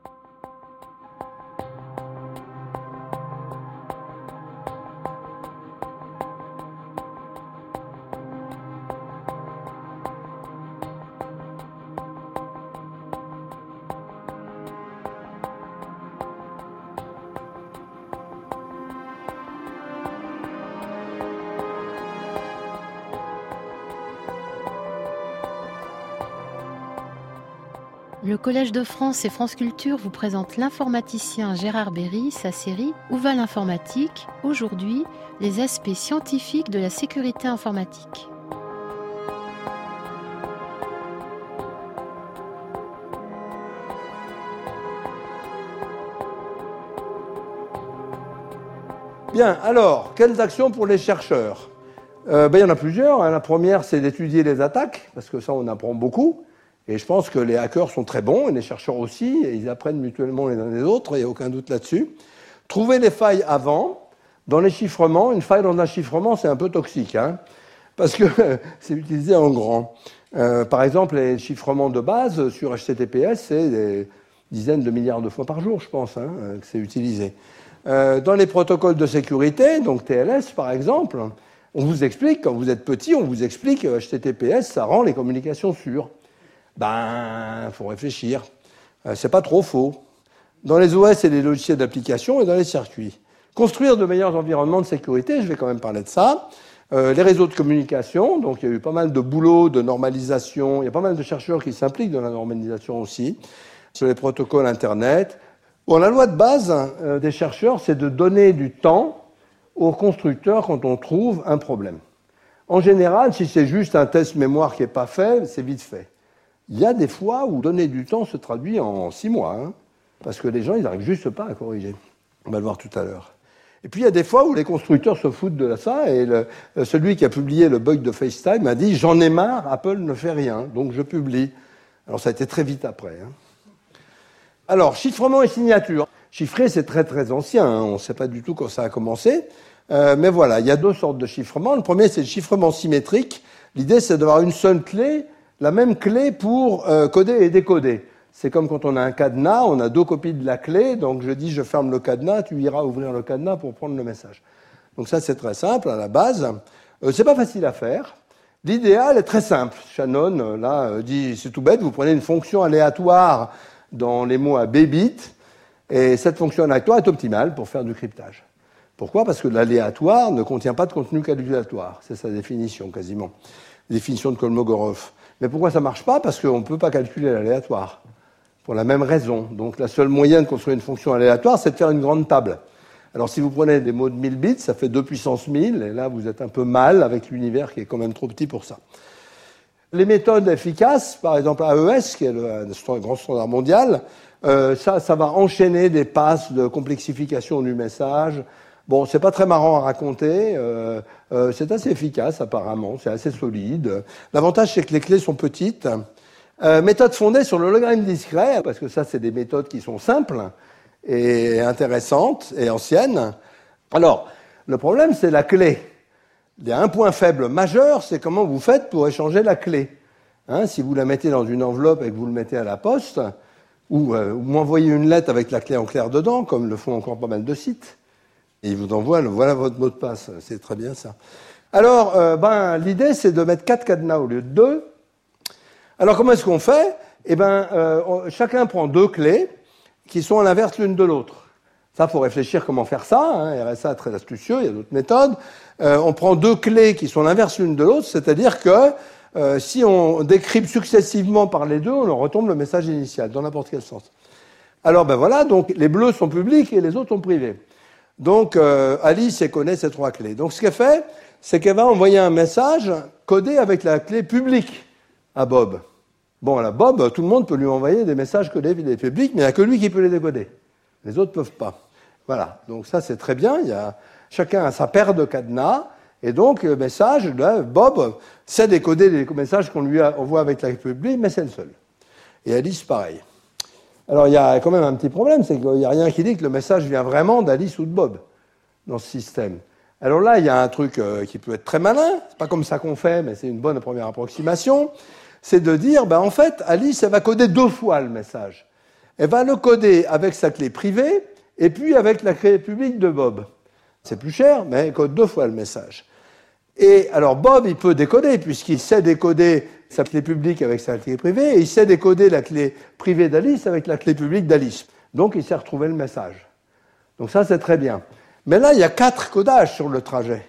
Le Collège de France et France Culture vous présente l'informaticien Gérard Berry, sa série Où va l'informatique? Aujourd'hui, les aspects scientifiques de la sécurité informatique. Bien, alors, quelles actions pour les chercheurs? euh, ben, il y en a plusieurs. Hein. La première, c'est d'étudier les attaques, parce que ça, on apprend beaucoup. Et je pense que les hackers sont très bons, et les chercheurs aussi, et ils apprennent mutuellement les uns les autres, il n'y a aucun doute là-dessus. Trouver les failles avant. Dans les chiffrements, une faille dans un chiffrement, c'est un peu toxique, hein, parce que c'est utilisé en grand. Euh, par exemple, les chiffrements de base sur H T T P S, c'est des dizaines de milliards de fois par jour, je pense, hein, que c'est utilisé. Euh, dans les protocoles de sécurité, donc T L S par exemple, on vous explique, quand vous êtes petit, on vous explique que H T T P S, ça rend les communications sûres. Ben, il faut réfléchir. Euh, c'est pas trop faux. Dans les O S et les logiciels d'application et dans les circuits. Construire de meilleurs environnements de sécurité, je vais quand même parler de ça. Euh, les réseaux de communication, donc il y a eu pas mal de boulot, de normalisation, il y a pas mal de chercheurs qui s'impliquent dans la normalisation aussi, sur les protocoles Internet. Bon, la loi de base euh, des chercheurs, c'est de donner du temps aux constructeurs quand on trouve un problème. En général, si c'est juste un test mémoire qui n'est pas fait, c'est vite fait. Il y a des fois où donner du temps se traduit en six mois, hein, parce que les gens, ils n'arrivent juste pas à corriger. On va le voir tout à l'heure. Et puis, il y a des fois où les constructeurs se foutent de ça, et le, celui qui a publié le bug de FaceTime a dit « J'en ai marre, Apple ne fait rien, donc je publie ». Alors, ça a été très vite après. Hein. Alors, chiffrement et signature. Chiffrer, c'est très très ancien, hein, on ne sait pas du tout quand ça a commencé, euh, mais voilà, il y a deux sortes de chiffrement. Le premier, c'est le chiffrement symétrique. L'idée, c'est d'avoir une seule clé, la même clé pour euh, coder et décoder. C'est comme quand on a un cadenas, on a deux copies de la clé, donc je dis je ferme le cadenas, tu iras ouvrir le cadenas pour prendre le message. Donc ça c'est très simple à la base. Euh, c'est pas facile à faire. L'idéal est très simple. Shannon là euh, dit c'est tout bête, vous prenez une fonction aléatoire dans les mots à B bits, et cette fonction aléatoire est optimale pour faire du cryptage. Pourquoi? Parce que l'aléatoire ne contient pas de contenu calculatoire. C'est sa définition quasiment. Définition de Kolmogorov. Mais pourquoi ça ne marche pas? Parce qu'on ne peut pas calculer l'aléatoire. Pour la même raison. Donc, la seule moyen de construire une fonction aléatoire, c'est de faire une grande table. Alors, si vous prenez des mots de mille bits, ça fait deux puissance mille, et là, vous êtes un peu mal avec l'univers qui est quand même trop petit pour ça. Les méthodes efficaces, par exemple A E S, qui est le, le grand standard mondial, euh, ça, ça va enchaîner des passes de complexification du message, Bon, c'est pas très marrant à raconter, euh, euh, c'est assez efficace apparemment, c'est assez solide. L'avantage, c'est que les clés sont petites. Euh, méthode fondée sur le logarithme discret, parce que ça, c'est des méthodes qui sont simples et intéressantes et anciennes. Alors, le problème, c'est la clé. Il y a un point faible majeur, c'est comment vous faites pour échanger la clé. Hein, si vous la mettez dans une enveloppe et que vous le mettez à la poste, ou euh, vous m'envoyez une lettre avec la clé en clair dedans, comme le font encore pas mal de sites, et ils vous envoient, le, voilà votre mot de passe. C'est très bien ça. Alors, euh, ben, l'idée, c'est de mettre quatre cadenas au lieu de deux. Alors, comment est-ce qu'on fait? Eh ben, euh, on, chacun prend deux clés qui sont à l'inverse l'une de l'autre. Ça, faut réfléchir comment faire ça. Hein. R S A est très astucieux, il y a d'autres méthodes. Euh, on prend deux clés qui sont l'inverse l'une de l'autre, c'est-à-dire que euh, si on décrypte successivement par les deux, on leur retombe le message initial, dans n'importe quel sens. Alors, ben voilà, donc les bleus sont publics et les autres sont privés. Donc, euh, Alice, elle connaît ces trois clés. Donc, ce qu'elle fait, c'est qu'elle va envoyer un message codé avec la clé publique à Bob. Bon, là, Bob, tout le monde peut lui envoyer des messages codés publics, mais il n'y a que lui qui peut les décoder. Les autres ne peuvent pas. Voilà. Donc, ça, c'est très bien. Il y a, chacun a sa paire de cadenas. Et donc, le message, là, Bob sait décoder les messages qu'on lui envoie avec la clé publique, mais c'est le seul. Et Alice, pareil. Alors, il y a quand même un petit problème, c'est qu'il n'y a rien qui dit que le message vient vraiment d'Alice ou de Bob dans ce système. Alors là, il y a un truc euh, qui peut être très malin, c'est pas comme ça qu'on fait, mais c'est une bonne première approximation, c'est de dire, ben, en fait, Alice, elle va coder deux fois le message. Elle va le coder avec sa clé privée et puis avec la clé publique de Bob. C'est plus cher, mais elle code deux fois le message. Et alors, Bob, il peut décoder, puisqu'il sait décoder sa clé publique avec sa clé privée, et il sait décoder la clé privée d'Alice avec la clé publique d'Alice. Donc, il sait retrouver le message. Donc ça, c'est très bien. Mais là, il y a quatre codages sur le trajet.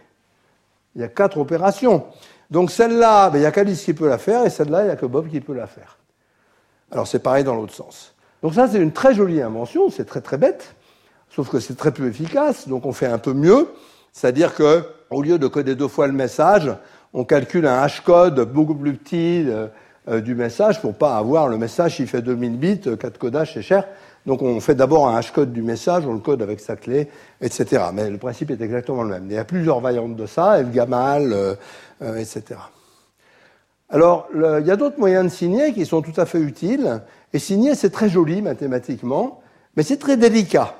Il y a quatre opérations. Donc celle-là, ben, il n'y a qu'Alice qui peut la faire, et celle-là, il n'y a que Bob qui peut la faire. Alors, c'est pareil dans l'autre sens. Donc ça, c'est une très jolie invention, c'est très très bête, sauf que c'est très peu efficace, donc on fait un peu mieux. C'est-à-dire que, au lieu de coder deux fois le message, on calcule un hashcode beaucoup plus petit euh, euh, du message pour pas avoir le message qui fait deux mille bits, euh, quatre codages, c'est cher. Donc on fait d'abord un hashcode du message, on le code avec sa clé, et cetera. Mais le principe est exactement le même. Il y a plusieurs variantes de ça, Elgamal, euh, euh, et cetera. Alors, le, il y a d'autres moyens de signer qui sont tout à fait utiles. Et signer, c'est très joli mathématiquement, mais c'est très délicat.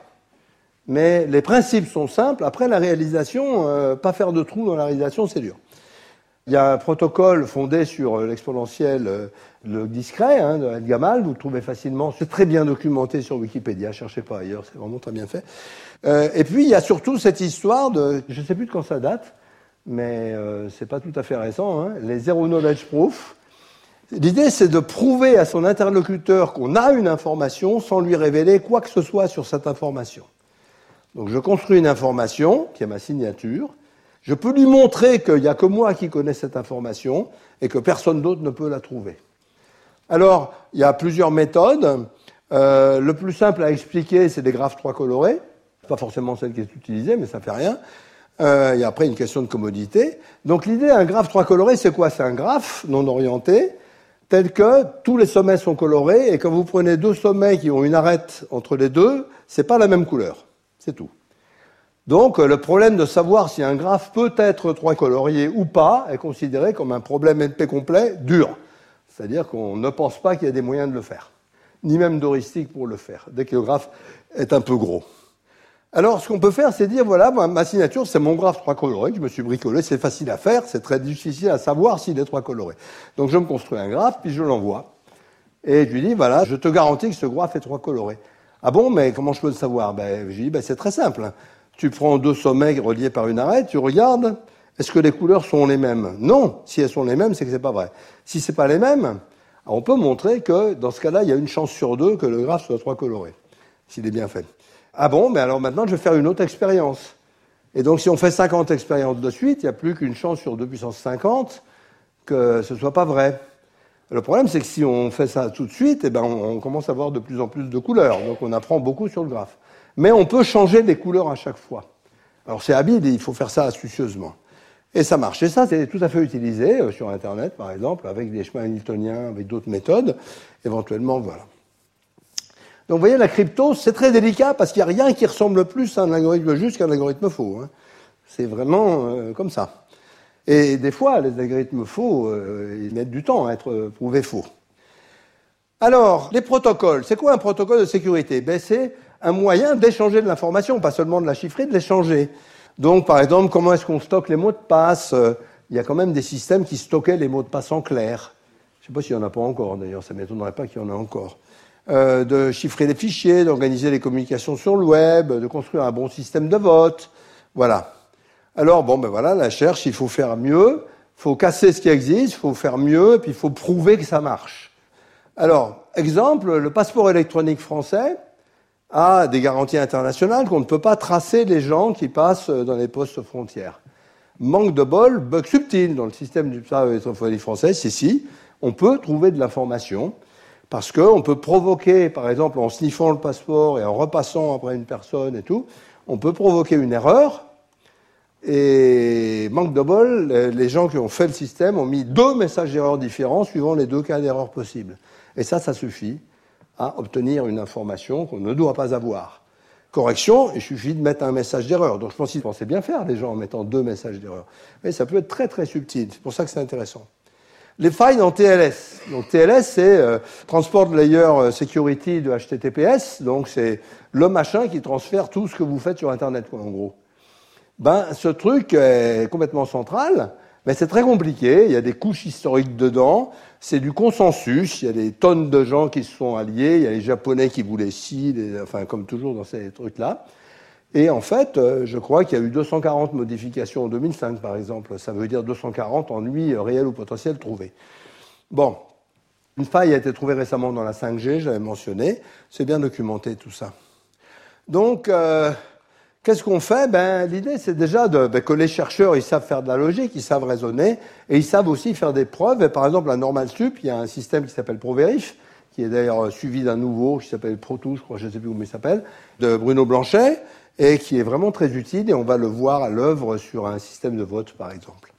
Mais les principes sont simples. Après, la réalisation, euh, pas faire de trous dans la réalisation, c'est dur. Il y a un protocole fondé sur l'exponentiel euh, le discret, hein, de Elgamal. Vous le trouvez facilement. C'est très bien documenté sur Wikipédia. Cherchez pas ailleurs, c'est vraiment très bien fait. Euh, et puis, il y a surtout cette histoire de... Je ne sais plus de quand ça date, mais euh, c'est pas tout à fait récent, hein, les Zero Knowledge Proof. L'idée, c'est de prouver à son interlocuteur qu'on a une information sans lui révéler quoi que ce soit sur cette information. Donc je construis une information, qui est ma signature, je peux lui montrer qu'il n'y a que moi qui connais cette information et que personne d'autre ne peut la trouver. Alors, il y a plusieurs méthodes. Euh, le plus simple à expliquer, c'est des graphes trois colorés. Pas forcément celle qui est utilisée, mais ça ne fait rien. Euh, il y a après une question de commodité. Donc l'idée d'un graphe trois coloré, c'est quoi? C'est un graphe non orienté, tel que tous les sommets sont colorés, et quand vous prenez deux sommets qui ont une arête entre les deux, c'est pas la même couleur. C'est tout. Donc, le problème de savoir si un graphe peut être trois colorié ou pas est considéré comme un problème N P complet dur. C'est-à-dire qu'on ne pense pas qu'il y ait des moyens de le faire, ni même d'heuristique pour le faire, dès que le graphe est un peu gros. Alors, ce qu'on peut faire, c'est dire, voilà, ma signature, c'est mon graphe trois coloré, que je me suis bricolé, c'est facile à faire, c'est très difficile à savoir s'il est trois coloré. Donc, je me construis un graphe, puis je l'envoie. Et je lui dis, voilà, je te garantis que ce graphe est trois coloré. Ah bon, mais comment je peux le savoir? Ben, je dis, ben, c'est très simple. Tu prends deux sommets reliés par une arête, tu regardes, est-ce que les couleurs sont les mêmes? Non. Si elles sont les mêmes, c'est que c'est pas vrai. Si c'est pas les mêmes, on peut montrer que, dans ce cas-là, il y a une chance sur deux que le graphe soit trois coloré, s'il est bien fait. Ah bon, mais alors maintenant, je vais faire une autre expérience. Et donc, si on fait cinquante expériences de suite, il n'y a plus qu'une chance sur deux puissance cinquante que ce soit pas vrai. Le problème, c'est que si on fait ça tout de suite, eh ben, on commence à avoir de plus en plus de couleurs. Donc, on apprend beaucoup sur le graphe. Mais on peut changer les couleurs à chaque fois. Alors, c'est habile et il faut faire ça astucieusement. Et ça marche. Et ça, c'est tout à fait utilisé euh, sur Internet, par exemple, avec des chemins hamiltoniens, avec d'autres méthodes. Éventuellement, voilà. Donc vous voyez, la crypto, c'est très délicat parce qu'il n'y a rien qui ressemble plus à un algorithme juste qu'à un algorithme faux. Hein. C'est vraiment euh, comme ça. Et des fois, les algorithmes faux, euh, ils mettent du temps à être prouvés faux. Alors, les protocoles. C'est quoi un protocole de sécurité? Ben, c'est un moyen d'échanger de l'information, pas seulement de la chiffrer, de l'échanger. Donc, par exemple, comment est-ce qu'on stocke les mots de passe? Il y a quand même des systèmes qui stockaient les mots de passe en clair. Je ne sais pas s'il n'y en a pas encore, d'ailleurs, ça ne m'étonnerait pas qu'il y en ait encore. Euh, de chiffrer les fichiers, d'organiser les communications sur le web, de construire un bon système de vote. Voilà. Alors, bon, ben voilà, la recherche, il faut faire mieux, il faut casser ce qui existe, il faut faire mieux, et puis il faut prouver que ça marche. Alors, exemple, le passeport électronique français a des garanties internationales qu'on ne peut pas tracer les gens qui passent dans les postes frontières. Manque de bol, bug subtil dans le système du passeport électronique français, c'est si on peut trouver de l'information, parce qu'on peut provoquer, par exemple, en sniffant le passeport et en repassant après une personne et tout, on peut provoquer une erreur. Et manque de bol, les gens qui ont fait le système ont mis deux messages d'erreur différents suivant les deux cas d'erreur possibles. Et ça, ça suffit à obtenir une information qu'on ne doit pas avoir. Correction, il suffit de mettre un message d'erreur. Donc je pense qu'ils pensaient bien faire, les gens, en mettant deux messages d'erreur. Mais ça peut être très très subtil, c'est pour ça que c'est intéressant. Les failles en T L S. Donc T L S, c'est euh, Transport Layer Security de H T T P S. Donc c'est le machin qui transfère tout ce que vous faites sur Internet, quoi, en gros. Ben, ce truc est complètement central, mais c'est très compliqué. Il y a des couches historiques dedans. C'est du consensus. Il y a des tonnes de gens qui se sont alliés. Il y a les Japonais qui voulaient ci, les, enfin, comme toujours dans ces trucs-là. Et en fait, je crois qu'il y a eu deux cent quarante modifications en deux mille cinq, par exemple. Ça veut dire deux cent quarante ennuis réels ou potentiels trouvés. Bon. Une faille a été trouvée récemment dans la cinq G, je l'avais mentionné. C'est bien documenté, tout ça. Donc, euh, qu'est-ce qu'on fait? Ben, l'idée, c'est déjà de, ben, que les chercheurs, ils savent faire de la logique, ils savent raisonner, et ils savent aussi faire des preuves. Et par exemple, à Normal Sup, il y a un système qui s'appelle ProVerif, qui est d'ailleurs suivi d'un nouveau, qui s'appelle ProToo, je crois, je ne sais plus comment il s'appelle, de Bruno Blanchet, et qui est vraiment très utile, et on va le voir à l'œuvre sur un système de vote, par exemple.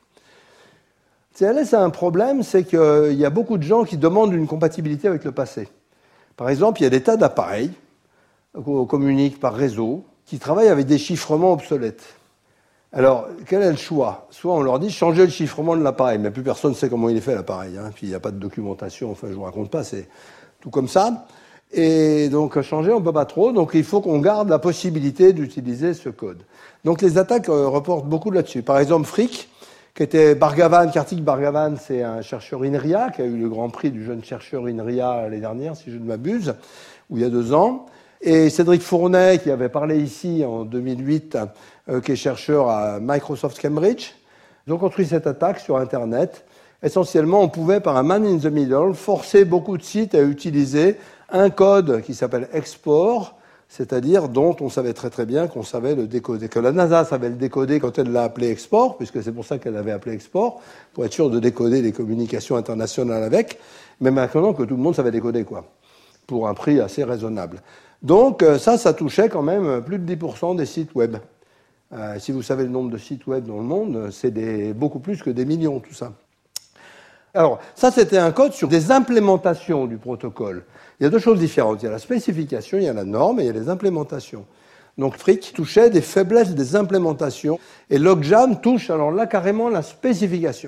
T L S a un problème, c'est qu'il y a beaucoup de gens qui demandent une compatibilité avec le passé. Par exemple, il y a des tas d'appareils qu'on communique par réseau, qui travaillent avec des chiffrements obsolètes. Alors, quel est le choix? Soit on leur dit changer le chiffrement de l'appareil, mais plus personne ne sait comment il est fait l'appareil, hein. Puis il n'y a pas de documentation, enfin je ne vous raconte pas, c'est tout comme ça. Et donc changer, on ne peut pas trop, donc il faut qu'on garde la possibilité d'utiliser ce code. Donc les attaques euh, reportent beaucoup là-dessus. Par exemple, Frick, qui était Bhargavan, Karthik Bhargavan, c'est un chercheur INRIA, qui a eu le grand prix du jeune chercheur INRIA l'année dernière, si je ne m'abuse, ou il y a deux ans. Et Cédric Fournet, qui avait parlé ici en deux mille huit, euh, qui est chercheur à Microsoft Cambridge, ils ont construit cette attaque sur Internet. Essentiellement, on pouvait, par un man in the middle, forcer beaucoup de sites à utiliser un code qui s'appelle export, c'est-à-dire dont on savait très très bien qu'on savait le décoder, que la NASA savait le décoder quand elle l'a appelé export, puisque c'est pour ça qu'elle l'avait appelé export, pour être sûr de décoder les communications internationales avec, mais maintenant que tout le monde savait décoder, quoi, pour un prix assez raisonnable. Donc ça, ça touchait quand même plus de dix pour cent des sites web. Euh, si vous savez le nombre de sites web dans le monde, c'est des, beaucoup plus que des millions, tout ça. Alors, ça, c'était un code sur des implémentations du protocole. Il y a deux choses différentes. Il y a la spécification, il y a la norme, et il y a les implémentations. Donc, Frick touchait des faiblesses des implémentations, et Logjam touche, alors là, carrément la spécification.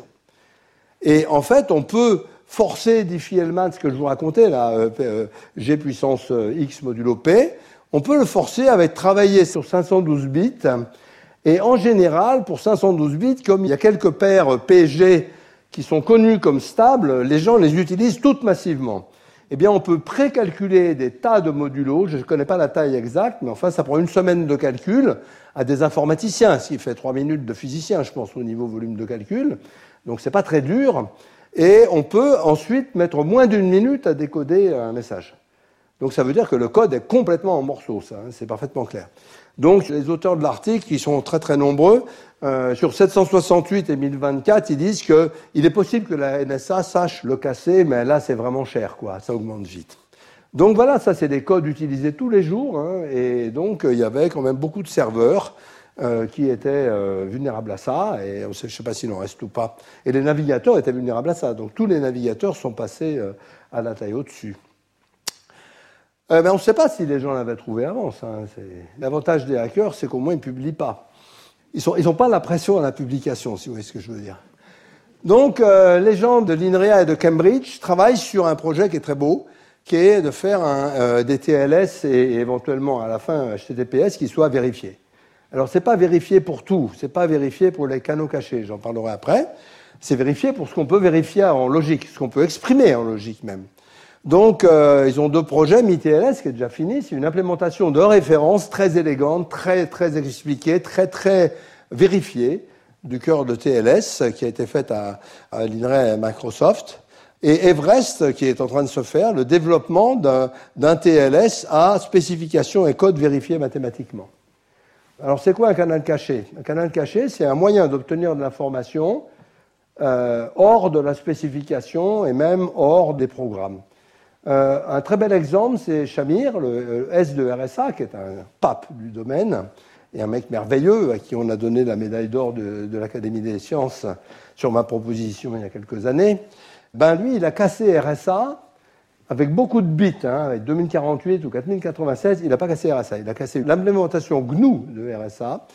Et en fait, on peut forcer Diffie-Hellman, ce que je vous racontais, là, euh, G puissance X modulo P, on peut le forcer avec travailler sur cinq cent douze bits, et en général, pour cinq cent douze bits, comme il y a quelques paires P G qui sont connus comme stables, les gens les utilisent toutes massivement. Eh bien, on peut précalculer des tas de modulos, je ne connais pas la taille exacte, mais enfin, ça prend une semaine de calcul à des informaticiens, ce qui fait trois minutes de physiciens, je pense, au niveau volume de calcul. Donc, c'est pas très dur. Et on peut ensuite mettre moins d'une minute à décoder un message. Donc, ça veut dire que le code est complètement en morceaux, ça, hein, c'est parfaitement clair. Donc, les auteurs de l'article, qui sont très très nombreux, euh, sur sept cent soixante-huit et mille vingt-quatre, ils disent qu'il est possible que la N S A sache le casser, mais là, c'est vraiment cher, quoi, ça augmente vite. Donc voilà, ça, c'est des codes utilisés tous les jours, hein, et donc, il y avait quand même beaucoup de serveurs euh, qui étaient euh, vulnérables à ça, et je ne sais pas s'il en reste ou pas. Et les navigateurs étaient vulnérables à ça, donc tous les navigateurs sont passés euh, à la taille au-dessus. Euh, mais on ne sait pas si les gens l'avaient trouvé avant. Ça, hein. L'avantage des hackers, c'est qu'au moins ils ne publient pas. Ils n'ont ils pas la pression à la publication, si vous voyez ce que je veux dire. Donc, euh, les gens de l'INRIA et de Cambridge travaillent sur un projet qui est très beau, qui est de faire un, euh, des T L S et, et éventuellement à la fin un H T T P S qui soient vérifiés. Alors, ce n'est pas vérifié pour tout, ce n'est pas vérifié pour les canaux cachés, j'en parlerai après. C'est vérifié pour ce qu'on peut vérifier en logique, ce qu'on peut exprimer en logique même. Donc, euh, ils ont deux projets, M I T L S, qui est déjà fini, c'est une implémentation de référence très élégante, très, très expliquée, très, très vérifiée du cœur de T L S, qui a été faite à, à l'INRAE et à Microsoft. Et Everest, qui est en train de se faire, le développement d'un, d'un T L S à spécification et code vérifiés mathématiquement. Alors, c'est quoi un canal caché? Un canal caché, c'est un moyen d'obtenir de l'information euh, hors de la spécification et même hors des programmes. Euh, un très bel exemple, c'est Shamir, le S de R S A, qui est un pape du domaine, et un mec merveilleux à qui on a donné la médaille d'or de, de l'Académie des sciences sur ma proposition il y a quelques années. Ben lui, il a cassé R S A avec beaucoup de bits, hein, avec deux mille quarante-huit ou quatre mille quatre-vingt-seize. Il n'a pas cassé R S A, il a cassé l'implémentation G N U de R S A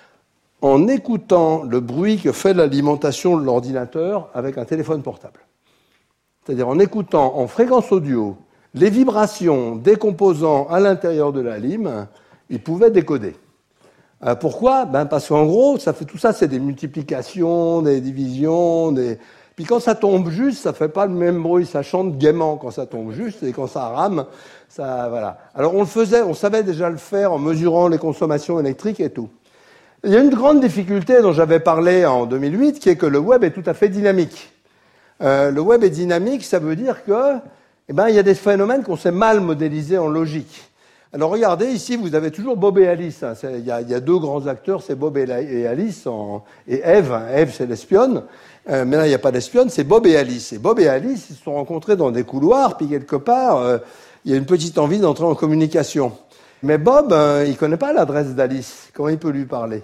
en écoutant le bruit que fait l'alimentation de l'ordinateur avec un téléphone portable. C'est-à-dire en écoutant en fréquence audio les vibrations des composants à l'intérieur de la lime, il pouvait décoder. Euh, pourquoi? Ben parce qu'en gros, ça fait tout ça, c'est des multiplications, des divisions, des... Puis quand ça tombe juste, ça fait pas le même bruit, ça chante gaiement quand ça tombe juste, et quand ça rame, ça voilà. Alors on le faisait, on savait déjà le faire en mesurant les consommations électriques et tout. Il y a une grande difficulté dont j'avais parlé en deux mille huit, qui est que le web est tout à fait dynamique. Euh, le web est dynamique, ça veut dire que, eh ben, il y a des phénomènes qu'on sait mal modéliser en logique. Alors regardez, ici, vous avez toujours Bob et Alice. Hein. Il, y a, il y a deux grands acteurs, c'est Bob et Alice, en, et Eve. Hein. Eve, c'est l'espionne. Euh, mais là, il n'y a pas d'espionne, c'est Bob et Alice. Et Bob et Alice, ils se sont rencontrés dans des couloirs, puis quelque part, euh, il y a une petite envie d'entrer en communication. Mais Bob, euh, il ne connaît pas l'adresse d'Alice. Comment il peut lui parler?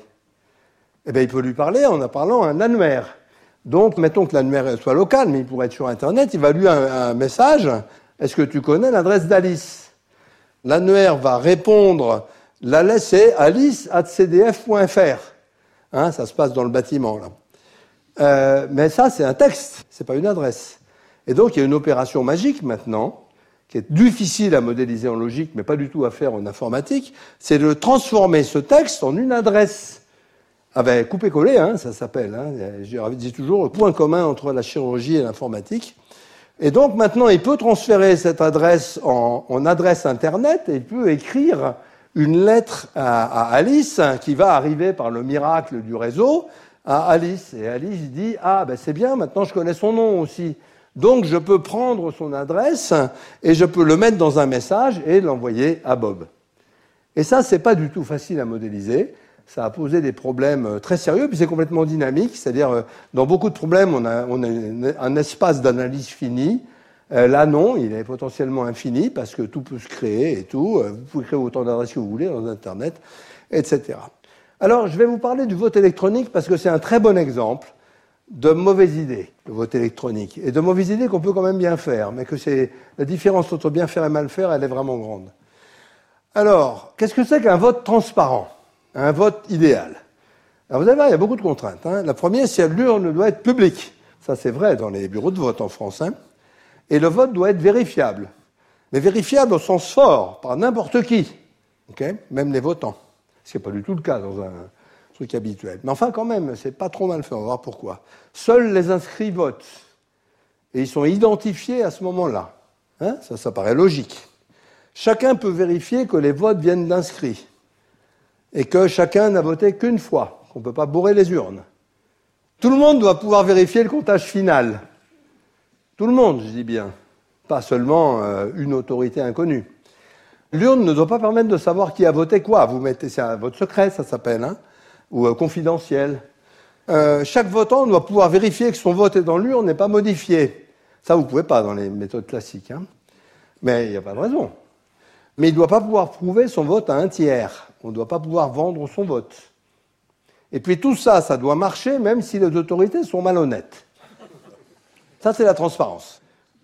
Eh bien, il peut lui parler en parlant à un annuaire. Donc, mettons que l'annuaire soit local, mais il pourrait être sur Internet, il va lui un, un message. Est-ce que tu connais l'adresse d'Alice? L'annuaire va répondre, l'adresse c'est alice arobase c d f point f r. Hein, ça se passe dans le bâtiment, là. Euh, mais ça, c'est un texte, c'est pas une adresse. Et donc, il y a une opération magique maintenant, qui est difficile à modéliser en logique, mais pas du tout à faire en informatique, c'est de transformer ce texte en une adresse. Avec coupé-collé, hein, ça s'appelle. Hein. Je dis toujours le point commun entre la chirurgie et l'informatique. Et donc maintenant, il peut transférer cette adresse en, en adresse Internet et il peut écrire une lettre à, à Alice qui va arriver par le miracle du réseau à Alice. Et Alice dit « Ah, ben c'est bien, maintenant je connais son nom aussi. Donc je peux prendre son adresse et je peux le mettre dans un message et l'envoyer à Bob. » Et ça, c'est pas du tout facile à modéliser. Ça a posé des problèmes très sérieux, puis c'est complètement dynamique, c'est-à-dire dans beaucoup de problèmes, on a, on a un espace d'analyse fini. Euh, là, non, il est potentiellement infini, parce que tout peut se créer et tout. Vous pouvez créer autant d'adresses que vous voulez dans Internet, et cetera. Alors, je vais vous parler du vote électronique, parce que c'est un très bon exemple de mauvaise idée, le vote électronique, et de mauvaise idée qu'on peut quand même bien faire, mais que c'est la différence entre bien faire et mal faire, elle est vraiment grande. Alors, qu'est-ce que c'est qu'un vote transparent? Un vote idéal. Alors vous allez voir, il y a beaucoup de contraintes. Hein. La première, c'est que l'urne doit être publique. Ça, c'est vrai dans les bureaux de vote en France. Hein. Et le vote doit être vérifiable. Mais vérifiable au sens fort, par n'importe qui. Okay, même les votants. Ce qui n'est pas du tout le cas dans un truc habituel. Mais enfin, quand même, c'est pas trop mal fait. On va voir pourquoi. Seuls les inscrits votent. Et ils sont identifiés à ce moment-là. Hein. Ça, ça paraît logique. Chacun peut vérifier que les votes viennent d'inscrits. Et que chacun n'a voté qu'une fois, qu'on ne peut pas bourrer les urnes. Tout le monde doit pouvoir vérifier le comptage final. Tout le monde, je dis bien. Pas seulement euh, une autorité inconnue. L'urne ne doit pas permettre de savoir qui a voté quoi. Vous mettez, c'est un vote secret, ça s'appelle, hein, ou euh, confidentiel. Euh, chaque votant doit pouvoir vérifier que son vote est dans l'urne n'est pas modifié. Ça, vous ne pouvez pas dans les méthodes classiques. Hein. Mais il n'y a pas de raison. Mais il ne doit pas pouvoir prouver son vote à un tiers. On ne doit pas pouvoir vendre son vote. Et puis tout ça, ça doit marcher même si les autorités sont malhonnêtes. Ça, c'est la transparence.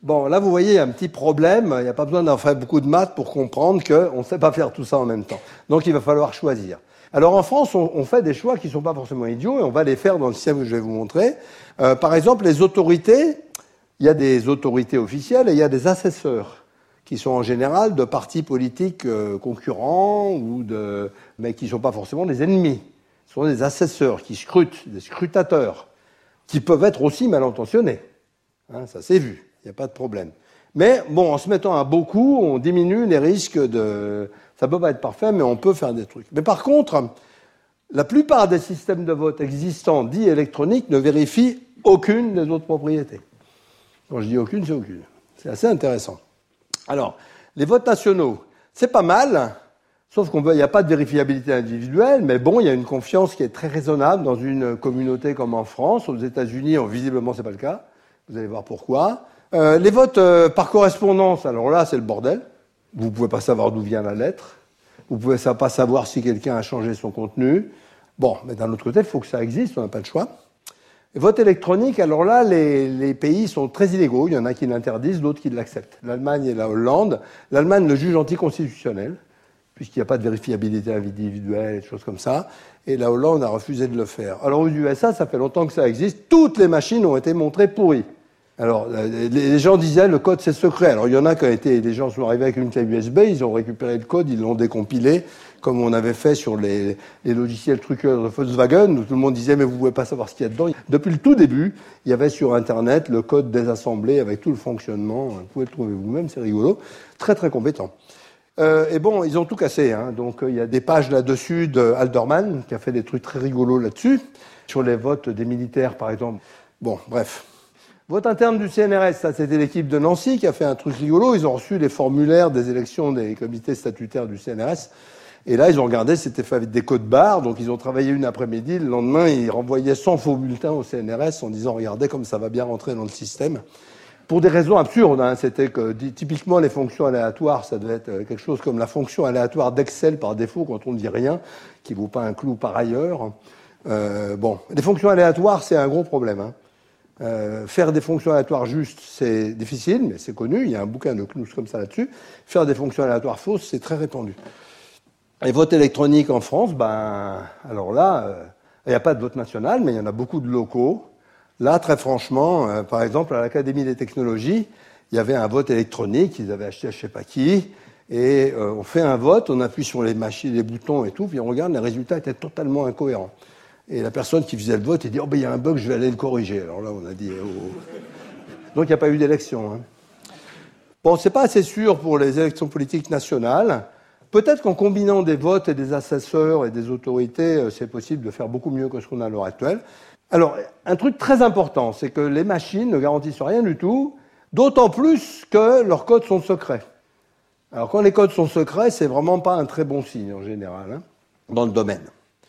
Bon, là, vous voyez, il y a un petit problème. Il n'y a pas besoin d'en faire beaucoup de maths pour comprendre qu'on ne sait pas faire tout ça en même temps. Donc, il va falloir choisir. Alors, en France, on, on fait des choix qui ne sont pas forcément idiots et on va les faire dans le système que je vais vous montrer. Euh, par exemple, les autorités, il y a des autorités officielles et il y a des assesseurs qui sont en général de partis politiques euh, concurrents ou de, mais qui ne sont pas forcément des ennemis. Ce sont des assesseurs qui scrutent, des scrutateurs, qui peuvent être aussi mal intentionnés. Hein, ça s'est vu, il n'y a pas de problème. Mais bon, en se mettant à beaucoup, on diminue les risques de... Ça ne peut pas être parfait, mais on peut faire des trucs. Mais par contre, la plupart des systèmes de vote existants, dits électroniques, ne vérifient aucune des autres propriétés. Quand je dis aucune, c'est aucune. C'est assez intéressant. Alors, les votes nationaux, c'est pas mal, sauf qu'il n'y a pas de vérifiabilité individuelle, mais bon, il y a une confiance qui est très raisonnable dans une communauté comme en France. Aux États-Unis, visiblement, c'est pas le cas. Vous allez voir pourquoi. Euh, les votes euh, par correspondance, alors là, c'est le bordel. Vous ne pouvez pas savoir d'où vient la lettre. Vous ne pouvez pas savoir si quelqu'un a changé son contenu. Bon, mais d'un autre côté, il faut que ça existe, on n'a pas le choix. Et vote électronique, alors là, les, les pays sont très illégaux. Il y en a qui l'interdisent, d'autres qui l'acceptent. L'Allemagne et la Hollande. L'Allemagne le juge anticonstitutionnel, puisqu'il n'y a pas de vérifiabilité individuelle, des choses comme ça. Et la Hollande a refusé de le faire. Alors aux U S A, ça fait longtemps que ça existe. Toutes les machines ont été montrées pourries. Alors, les gens disaient le code c'est secret. Alors il y en a qui ont été, les gens sont arrivés avec une clé U S B, ils ont récupéré le code, ils l'ont décompilé, comme on avait fait sur les, les logiciels truqueurs de Volkswagen, où tout le monde disait mais vous ne pouvez pas savoir ce qu'il y a dedans. Depuis le tout début, il y avait sur Internet le code désassemblé avec tout le fonctionnement. Vous pouvez le trouver vous-même, c'est rigolo. Très très compétent. Euh, et bon, ils ont tout cassé. Hein. Donc il y a des pages là-dessus de Alderman qui a fait des trucs très rigolos là-dessus, sur les votes des militaires par exemple. Bon, bref. Vote interne du C N R S, ça c'était l'équipe de Nancy qui a fait un truc rigolo. Ils ont reçu les formulaires des élections des comités statutaires du C N R S. Et là, ils ont regardé, c'était fait avec des codes barres. Donc ils ont travaillé une après-midi. Le lendemain, ils renvoyaient cent faux bulletins au C N R S en disant, regardez comme ça va bien rentrer dans le système. Pour des raisons absurdes. Hein. C'était que typiquement les fonctions aléatoires, ça devait être quelque chose comme la fonction aléatoire d'Excel par défaut quand on ne dit rien, qui ne vaut pas un clou par ailleurs. Euh, bon, les fonctions aléatoires, c'est un gros problème. Hein. Euh, faire des fonctions aléatoires justes, c'est difficile, mais c'est connu. Il y a un bouquin de Knous comme ça là-dessus. Faire des fonctions aléatoires fausses, c'est très répandu. Et vote électronique en France, ben, alors là, euh, il n'y a pas de vote national, mais il y en a beaucoup de locaux. Là, très franchement, euh, par exemple, à l'Académie des technologies, il y avait un vote électronique, ils avaient acheté je ne sais pas qui, et euh, on fait un vote, on appuie sur les machines, les boutons et tout, puis on regarde, les résultats étaient totalement incohérents. Et la personne qui faisait le vote, elle dit « Oh, ben, il y a un bug, je vais aller le corriger. » Alors là, on a dit oh. Donc, il n'y a pas eu d'élection. Hein. Bon, c'est pas assez sûr pour les élections politiques nationales. Peut-être qu'en combinant des votes et des assesseurs et des autorités, c'est possible de faire beaucoup mieux que ce qu'on a à l'heure actuelle. Alors, un truc très important, c'est que les machines ne garantissent rien du tout, d'autant plus que leurs codes sont secrets. Alors, quand les codes sont secrets, c'est vraiment pas un très bon signe, en général, hein, dans le domaine.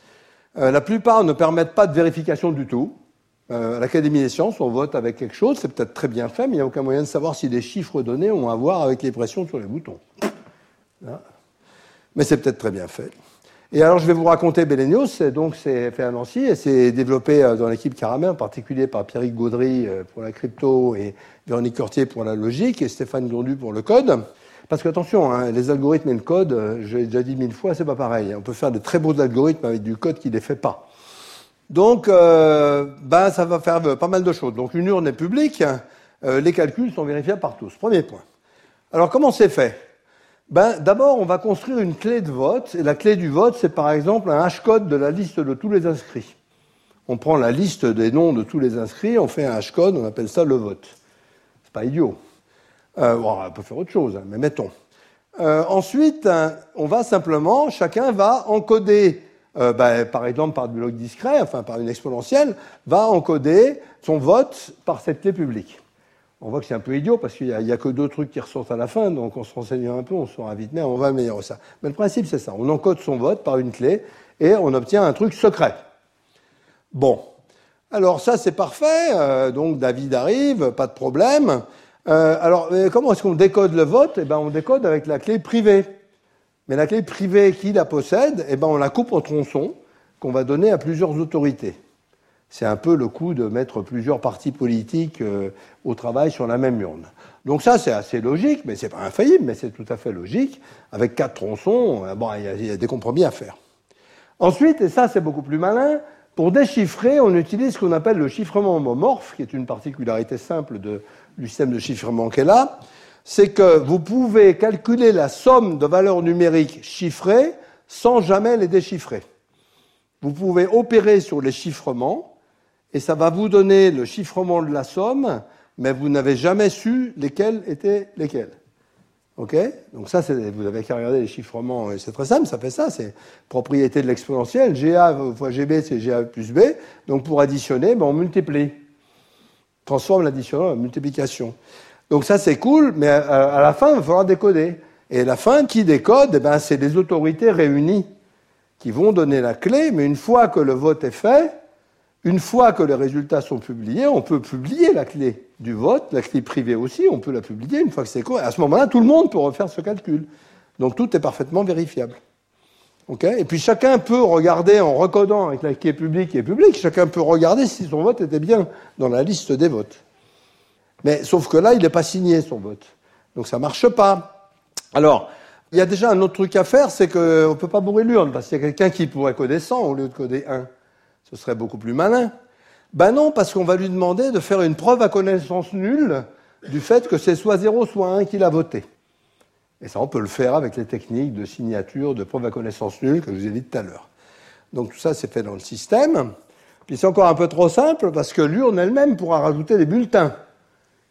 Euh, la plupart ne permettent pas de vérification du tout. Euh, à l'Académie des sciences, on vote avec quelque chose, c'est peut-être très bien fait, mais il n'y a aucun moyen de savoir si les chiffres donnés ont à voir avec les pressions sur les boutons. Là. Mais c'est peut-être très bien fait. Et alors, je vais vous raconter Belenios, c'est donc c'est fait à Nancy, et c'est développé dans l'équipe Caramel, en particulier par Pierrick Gaudry pour la crypto et Véronique Cortier pour la logique, et Stéphane Gondu pour le code. Parce que, attention, hein, les algorithmes et le code, j'ai déjà dit mille fois, c'est pas pareil. On peut faire de très beaux algorithmes avec du code qui ne les fait pas. Donc, euh, ben, ça va faire pas mal de choses. Donc, une urne est publique, euh, les calculs sont vérifiables par tous. Premier point. Alors, comment c'est fait? Ben, d'abord, on va construire une clé de vote, et la clé du vote, c'est par exemple un hashcode de la liste de tous les inscrits. On prend la liste des noms de tous les inscrits, on fait un hashcode, on appelle ça le vote. C'est pas idiot. Euh, bon, on peut faire autre chose, hein, mais mettons. Euh, ensuite, hein, on va simplement, chacun va encoder, euh, ben, par exemple par du log discret, enfin par une exponentielle, va encoder son vote par cette clé publique. On voit que c'est un peu idiot parce qu'il n'y a, a que deux trucs qui ressortent à la fin, donc en se renseignant un peu, on saura vite, mais on va améliorer ça. Mais le principe, c'est ça. On encode son vote par une clé et on obtient un truc secret. Bon. Alors ça, c'est parfait. Euh, donc David arrive, pas de problème. Euh, alors, comment est-ce qu'on décode le vote? Eh ben, on décode avec la clé privée. Mais la clé privée, qui la possède? Eh ben, on la coupe en tronçons qu'on va donner à plusieurs autorités. C'est un peu le coup de mettre plusieurs partis politiques euh, au travail sur la même urne. Donc ça, c'est assez logique, mais c'est pas infaillible, mais c'est tout à fait logique. Avec quatre tronçons, euh, bon, il y, y a des compromis à faire. Ensuite, et ça c'est beaucoup plus malin, pour déchiffrer, on utilise ce qu'on appelle le chiffrement homomorphe, qui est une particularité simple de, du système de chiffrement qu'elle a. C'est que vous pouvez calculer la somme de valeurs numériques chiffrées sans jamais les déchiffrer. Vous pouvez opérer sur les chiffrements, et ça va vous donner le chiffrement de la somme, mais vous n'avez jamais su lesquels étaient lesquels. OK ? Donc ça, c'est, vous avez qu'à regarder les chiffrements, et c'est très simple, ça fait ça, c'est propriété de l'exponentielle, G A fois G B, c'est G A plus B, donc pour additionner, ben on multiplie. Transforme l'addition en multiplication. Donc ça, c'est cool, mais à la fin, il va falloir décoder. Et la fin, qui décode, eh ben, c'est les autorités réunies qui vont donner la clé, mais une fois que le vote est fait, une fois que les résultats sont publiés, on peut publier la clé du vote, la clé privée aussi, on peut la publier une fois que c'est quoi. À ce moment-là, tout le monde peut refaire ce calcul. Donc tout est parfaitement vérifiable. Okay ? Et puis chacun peut regarder, en recodant avec la clé publique qui est publique, chacun peut regarder si son vote était bien dans la liste des votes. Mais sauf que là, il n'est pas signé, son vote. Donc ça ne marche pas. Alors, il y a déjà un autre truc à faire, c'est qu'on ne peut pas bourrer l'urne, parce qu'il y a quelqu'un qui pourrait coder cent au lieu de coder un. Ce serait beaucoup plus malin. Ben non, parce qu'on va lui demander de faire une preuve à connaissance nulle du fait que c'est soit zéro, soit un qu'il a voté. Et ça, on peut le faire avec les techniques de signature, de preuve à connaissance nulle que je vous ai dit tout à l'heure. Donc tout ça, c'est fait dans le système. Puis c'est encore un peu trop simple, parce que l'urne elle-même pourra rajouter des bulletins. D'accord ?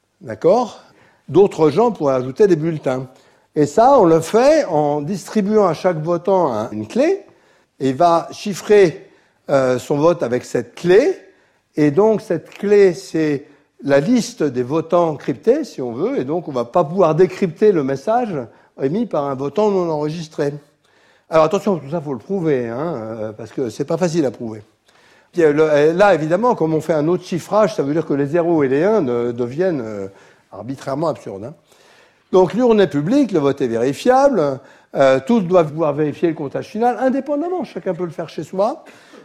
D'autres gens pourraient ajouter des bulletins. Et ça, on le fait en distribuant à chaque votant une clé, et il va chiffrer euh, son vote avec cette clé, et donc cette clé, c'est la liste des votants cryptés, si on veut, et donc on ne va pas pouvoir décrypter le message émis par un votant non enregistré. Alors attention, tout ça, il faut le prouver, hein, parce que c'est pas facile à prouver. Puis, là, évidemment, comme on fait un autre chiffrage, ça veut dire que les zéros et les uns deviennent euh, arbitrairement absurdes. Hein. Donc l'urne est publique, le vote est vérifiable, euh, tous doivent pouvoir vérifier le comptage final, indépendamment, chacun peut le faire chez soi.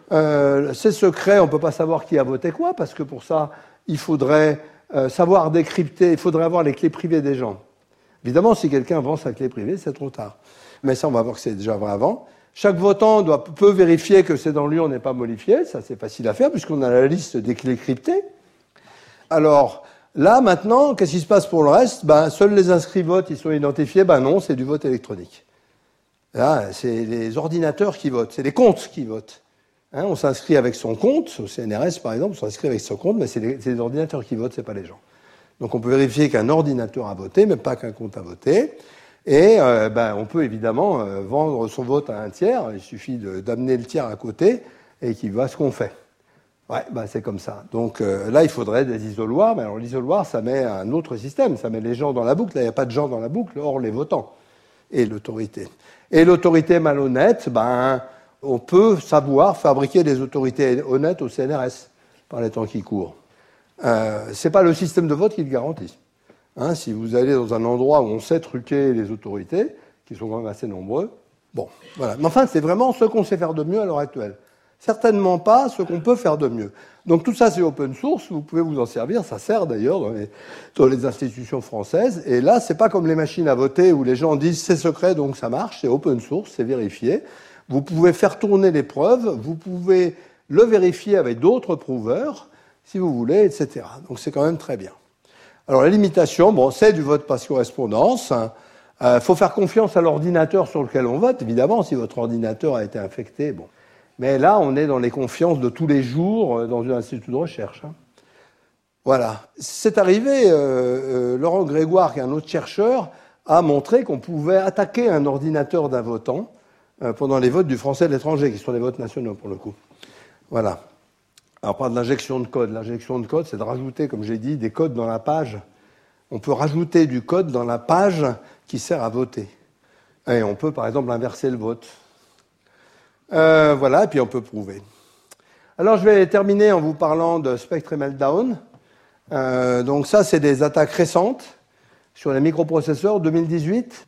Euh, c'est secret, on ne peut pas savoir qui a voté quoi, parce que pour ça, il faudrait euh, savoir décrypter, il faudrait avoir les clés privées des gens. Évidemment, si quelqu'un vend sa clé privée, c'est trop tard. Mais ça, on va voir que c'est déjà vrai avant. Chaque votant doit, peut vérifier que c'est dans l'urne n'est pas modifié, ça c'est facile à faire, puisqu'on a la liste des clés cryptées. Alors, là, maintenant, qu'est-ce qui se passe pour le reste ? Ben, seuls les inscrits votes, ils sont identifiés. Ben non, c'est du vote électronique. Là, c'est les ordinateurs qui votent, c'est les comptes qui votent. Hein, on s'inscrit avec son compte, au C N R S par exemple, on s'inscrit avec son compte, mais c'est les, c'est les ordinateurs qui votent, c'est pas les gens. Donc on peut vérifier qu'un ordinateur a voté, mais pas qu'un compte a voté. Et euh, ben, on peut évidemment euh, vendre son vote à un tiers, il suffit de, d'amener le tiers à côté et qu'il voit ce qu'on fait. Ouais, ben, c'est comme ça. Donc euh, là, il faudrait des isoloirs, mais alors l'isoloir, ça met un autre système, ça met les gens dans la boucle, là il n'y a pas de gens dans la boucle, hors les votants et l'autorité. Et l'autorité malhonnête, ben, on peut savoir fabriquer des autorités honnêtes au C N R S par les temps qui courent. Euh, c'est pas le système de vote qui le garantit. Hein, si vous allez dans un endroit où on sait truquer les autorités, qui sont quand même assez nombreux, bon, voilà. Mais enfin, c'est vraiment ce qu'on sait faire de mieux à l'heure actuelle. Certainement pas ce qu'on peut faire de mieux. Donc tout ça, c'est open source, vous pouvez vous en servir, ça sert d'ailleurs dans les, dans les institutions françaises. Et là, c'est pas comme les machines à voter où les gens disent c'est secret, donc ça marche, c'est open source, c'est vérifié. Vous pouvez faire tourner les preuves, vous pouvez le vérifier avec d'autres prouveurs, si vous voulez, et cetera. Donc c'est quand même très bien. Alors la limitation, bon, c'est du vote par correspondance. Il euh, faut faire confiance à l'ordinateur sur lequel on vote, évidemment, si votre ordinateur a été infecté, bon. Mais là, on est dans les confiances de tous les jours dans un institut de recherche. Hein. Voilà. C'est arrivé, euh, euh, Laurent Grégoire, qui est un autre chercheur, a montré qu'on pouvait attaquer un ordinateur d'un votant euh, pendant les votes du français de l'étranger, qui sont des votes nationaux pour le coup. Voilà. Alors, on parle de l'injection de code. L'injection de code, c'est de rajouter, comme j'ai dit, des codes dans la page. On peut rajouter du code dans la page qui sert à voter. Et on peut, par exemple, inverser le vote. Euh, voilà, et puis on peut prouver. Alors, je vais terminer en vous parlant de Spectre et Meltdown. Euh, donc ça, c'est des attaques récentes sur les microprocesseurs deux mille dix-huit.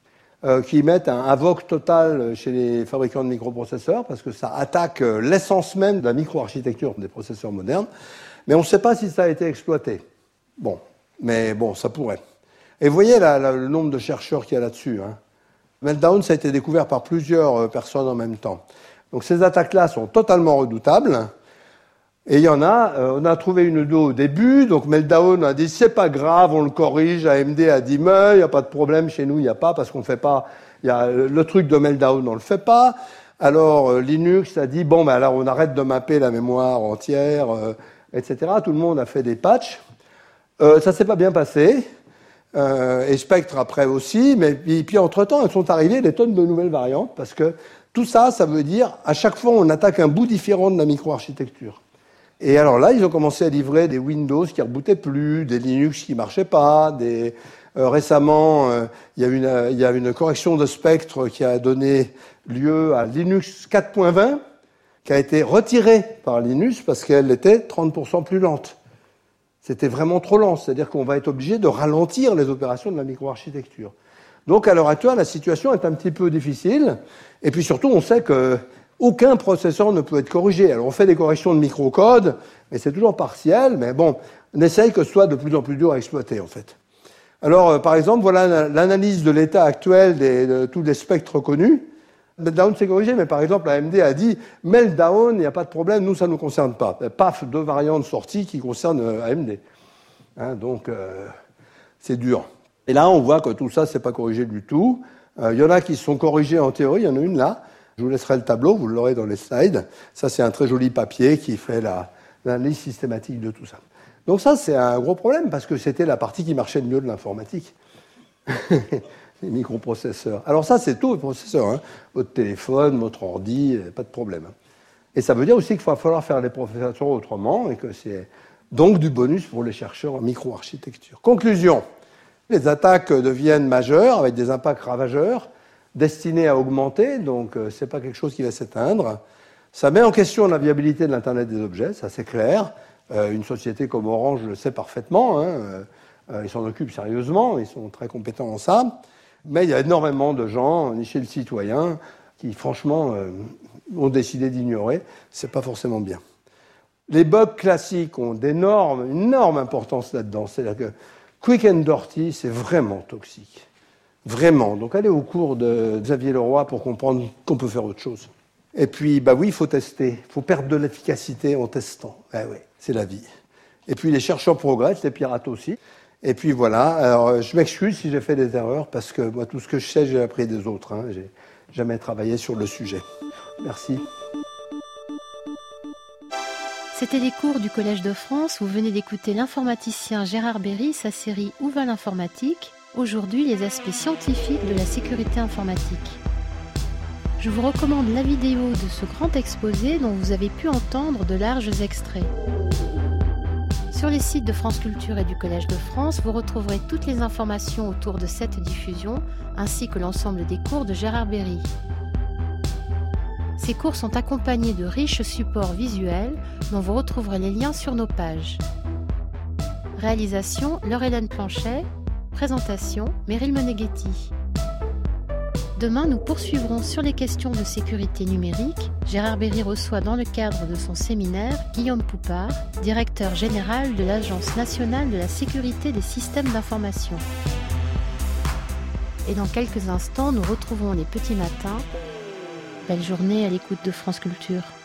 euh, qui mettent un avoc total chez les fabricants de microprocesseurs, parce que ça attaque euh, l'essence même de la microarchitecture des processeurs modernes. Mais on ne sait pas si ça a été exploité. Bon, mais bon, ça pourrait. Et vous voyez là, là, le nombre de chercheurs qu'il y a là-dessus. Hein. Meltdown, ça a été découvert par plusieurs euh, personnes en même temps. Donc ces attaques-là sont totalement redoutables. Et il y en a, euh, on a trouvé une d'eau au début, donc Meltdown a dit c'est pas grave, on le corrige, A M D a dit mais il n'y a pas de problème, chez nous il n'y a pas, parce qu'on fait pas, il y a le truc de Meltdown, on le fait pas. Alors euh, Linux a dit bon ben alors on arrête de mapper la mémoire entière, euh, et cetera. Tout le monde a fait des patchs. Euh, ça s'est pas bien passé, euh, et Spectre après aussi, mais puis, puis entre-temps elles sont arrivées des tonnes de nouvelles variantes, parce que tout ça, ça veut dire à chaque fois on attaque un bout différent de la microarchitecture. Et alors là, ils ont commencé à livrer des Windows qui ne rebootaient plus, des Linux qui ne marchaient pas. Des... Euh, récemment, euh, il y a une, euh, il y a une correction de Spectre qui a donné lieu à Linux quatre point vingt, qui a été retirée par Linux parce qu'elle était trente pour cent plus lente. C'était vraiment trop lent, c'est-à-dire qu'on va être obligé de ralentir les opérations de la microarchitecture. Donc à l'heure actuelle, la situation est un petit peu difficile. Et puis surtout, on sait que aucun processeur ne peut être corrigé. Alors on fait des corrections de microcode, mais c'est toujours partiel. Mais bon, on essaye que ce soit de plus en plus dur à exploiter, en fait. Alors, euh, par exemple, voilà l'analyse de l'état actuel des, de tous les spectres connus. Meltdown s'est corrigé, mais par exemple, A M D a dit « Meltdown, il n'y a pas de problème, nous, ça ne nous concerne pas ». Paf, deux variantes sorties qui concernent A M D. Hein, donc, euh, c'est dur. Et là, on voit que tout ça, c'est pas corrigé du tout. Il euh, y en a qui sont corrigés en théorie, il y en a une là. Je vous laisserai le tableau, vous l'aurez dans les slides. Ça, c'est un très joli papier qui fait la, l'analyse systématique de tout ça. Donc ça, c'est un gros problème, parce que c'était la partie qui marchait le mieux de l'informatique. Les microprocesseurs. Alors ça, c'est tout, les processeurs. Hein. Votre téléphone, votre ordi, pas de problème. Et ça veut dire aussi qu'il va falloir faire les processeurs autrement, et que c'est donc du bonus pour les chercheurs en microarchitecture. Conclusion. Les attaques deviennent majeures, avec des impacts ravageurs, destiné à augmenter, donc euh, ce n'est pas quelque chose qui va s'éteindre. Ça met en question la viabilité de l'Internet des objets, ça c'est clair. Euh, une société comme Orange le sait parfaitement, hein, euh, ils s'en occupent sérieusement, ils sont très compétents en ça. Mais il y a énormément de gens, chez le citoyen, qui franchement euh, ont décidé d'ignorer. Ce n'est pas forcément bien. Les bugs classiques ont d'énormes, une énorme importance là-dedans. C'est-à-dire que quick and dirty, c'est vraiment toxique. Vraiment. Donc, allez au cours de Xavier Leroy pour comprendre qu'on peut faire autre chose. Et puis, bah oui, il faut tester. Il faut perdre de l'efficacité en testant. Ben oui, c'est la vie. Et puis, les chercheurs progressent, les pirates aussi. Et puis, voilà. Alors, je m'excuse si j'ai fait des erreurs, parce que moi, tout ce que je sais, j'ai appris des autres. Hein. J'ai jamais travaillé sur le sujet. Merci. C'était les cours du Collège de France. Vous venez d'écouter l'informaticien Gérard Berry, sa série Où va l'informatique ? Aujourd'hui, les aspects scientifiques de la sécurité informatique. Je vous recommande la vidéo de ce grand exposé dont vous avez pu entendre de larges extraits. Sur les sites de France Culture et du Collège de France, vous retrouverez toutes les informations autour de cette diffusion, ainsi que l'ensemble des cours de Gérard Berry. Ces cours sont accompagnés de riches supports visuels dont vous retrouverez les liens sur nos pages. Réalisation, Laure-Hélène Planchet. Présentation, Meryl Moneghetti. Demain, nous poursuivrons sur les questions de sécurité numérique. Gérard Berry reçoit dans le cadre de son séminaire Guillaume Poupard, directeur général de l'Agence nationale de la sécurité des systèmes d'information. Et dans quelques instants, nous retrouvons les petits matins. Belle journée à l'écoute de France Culture.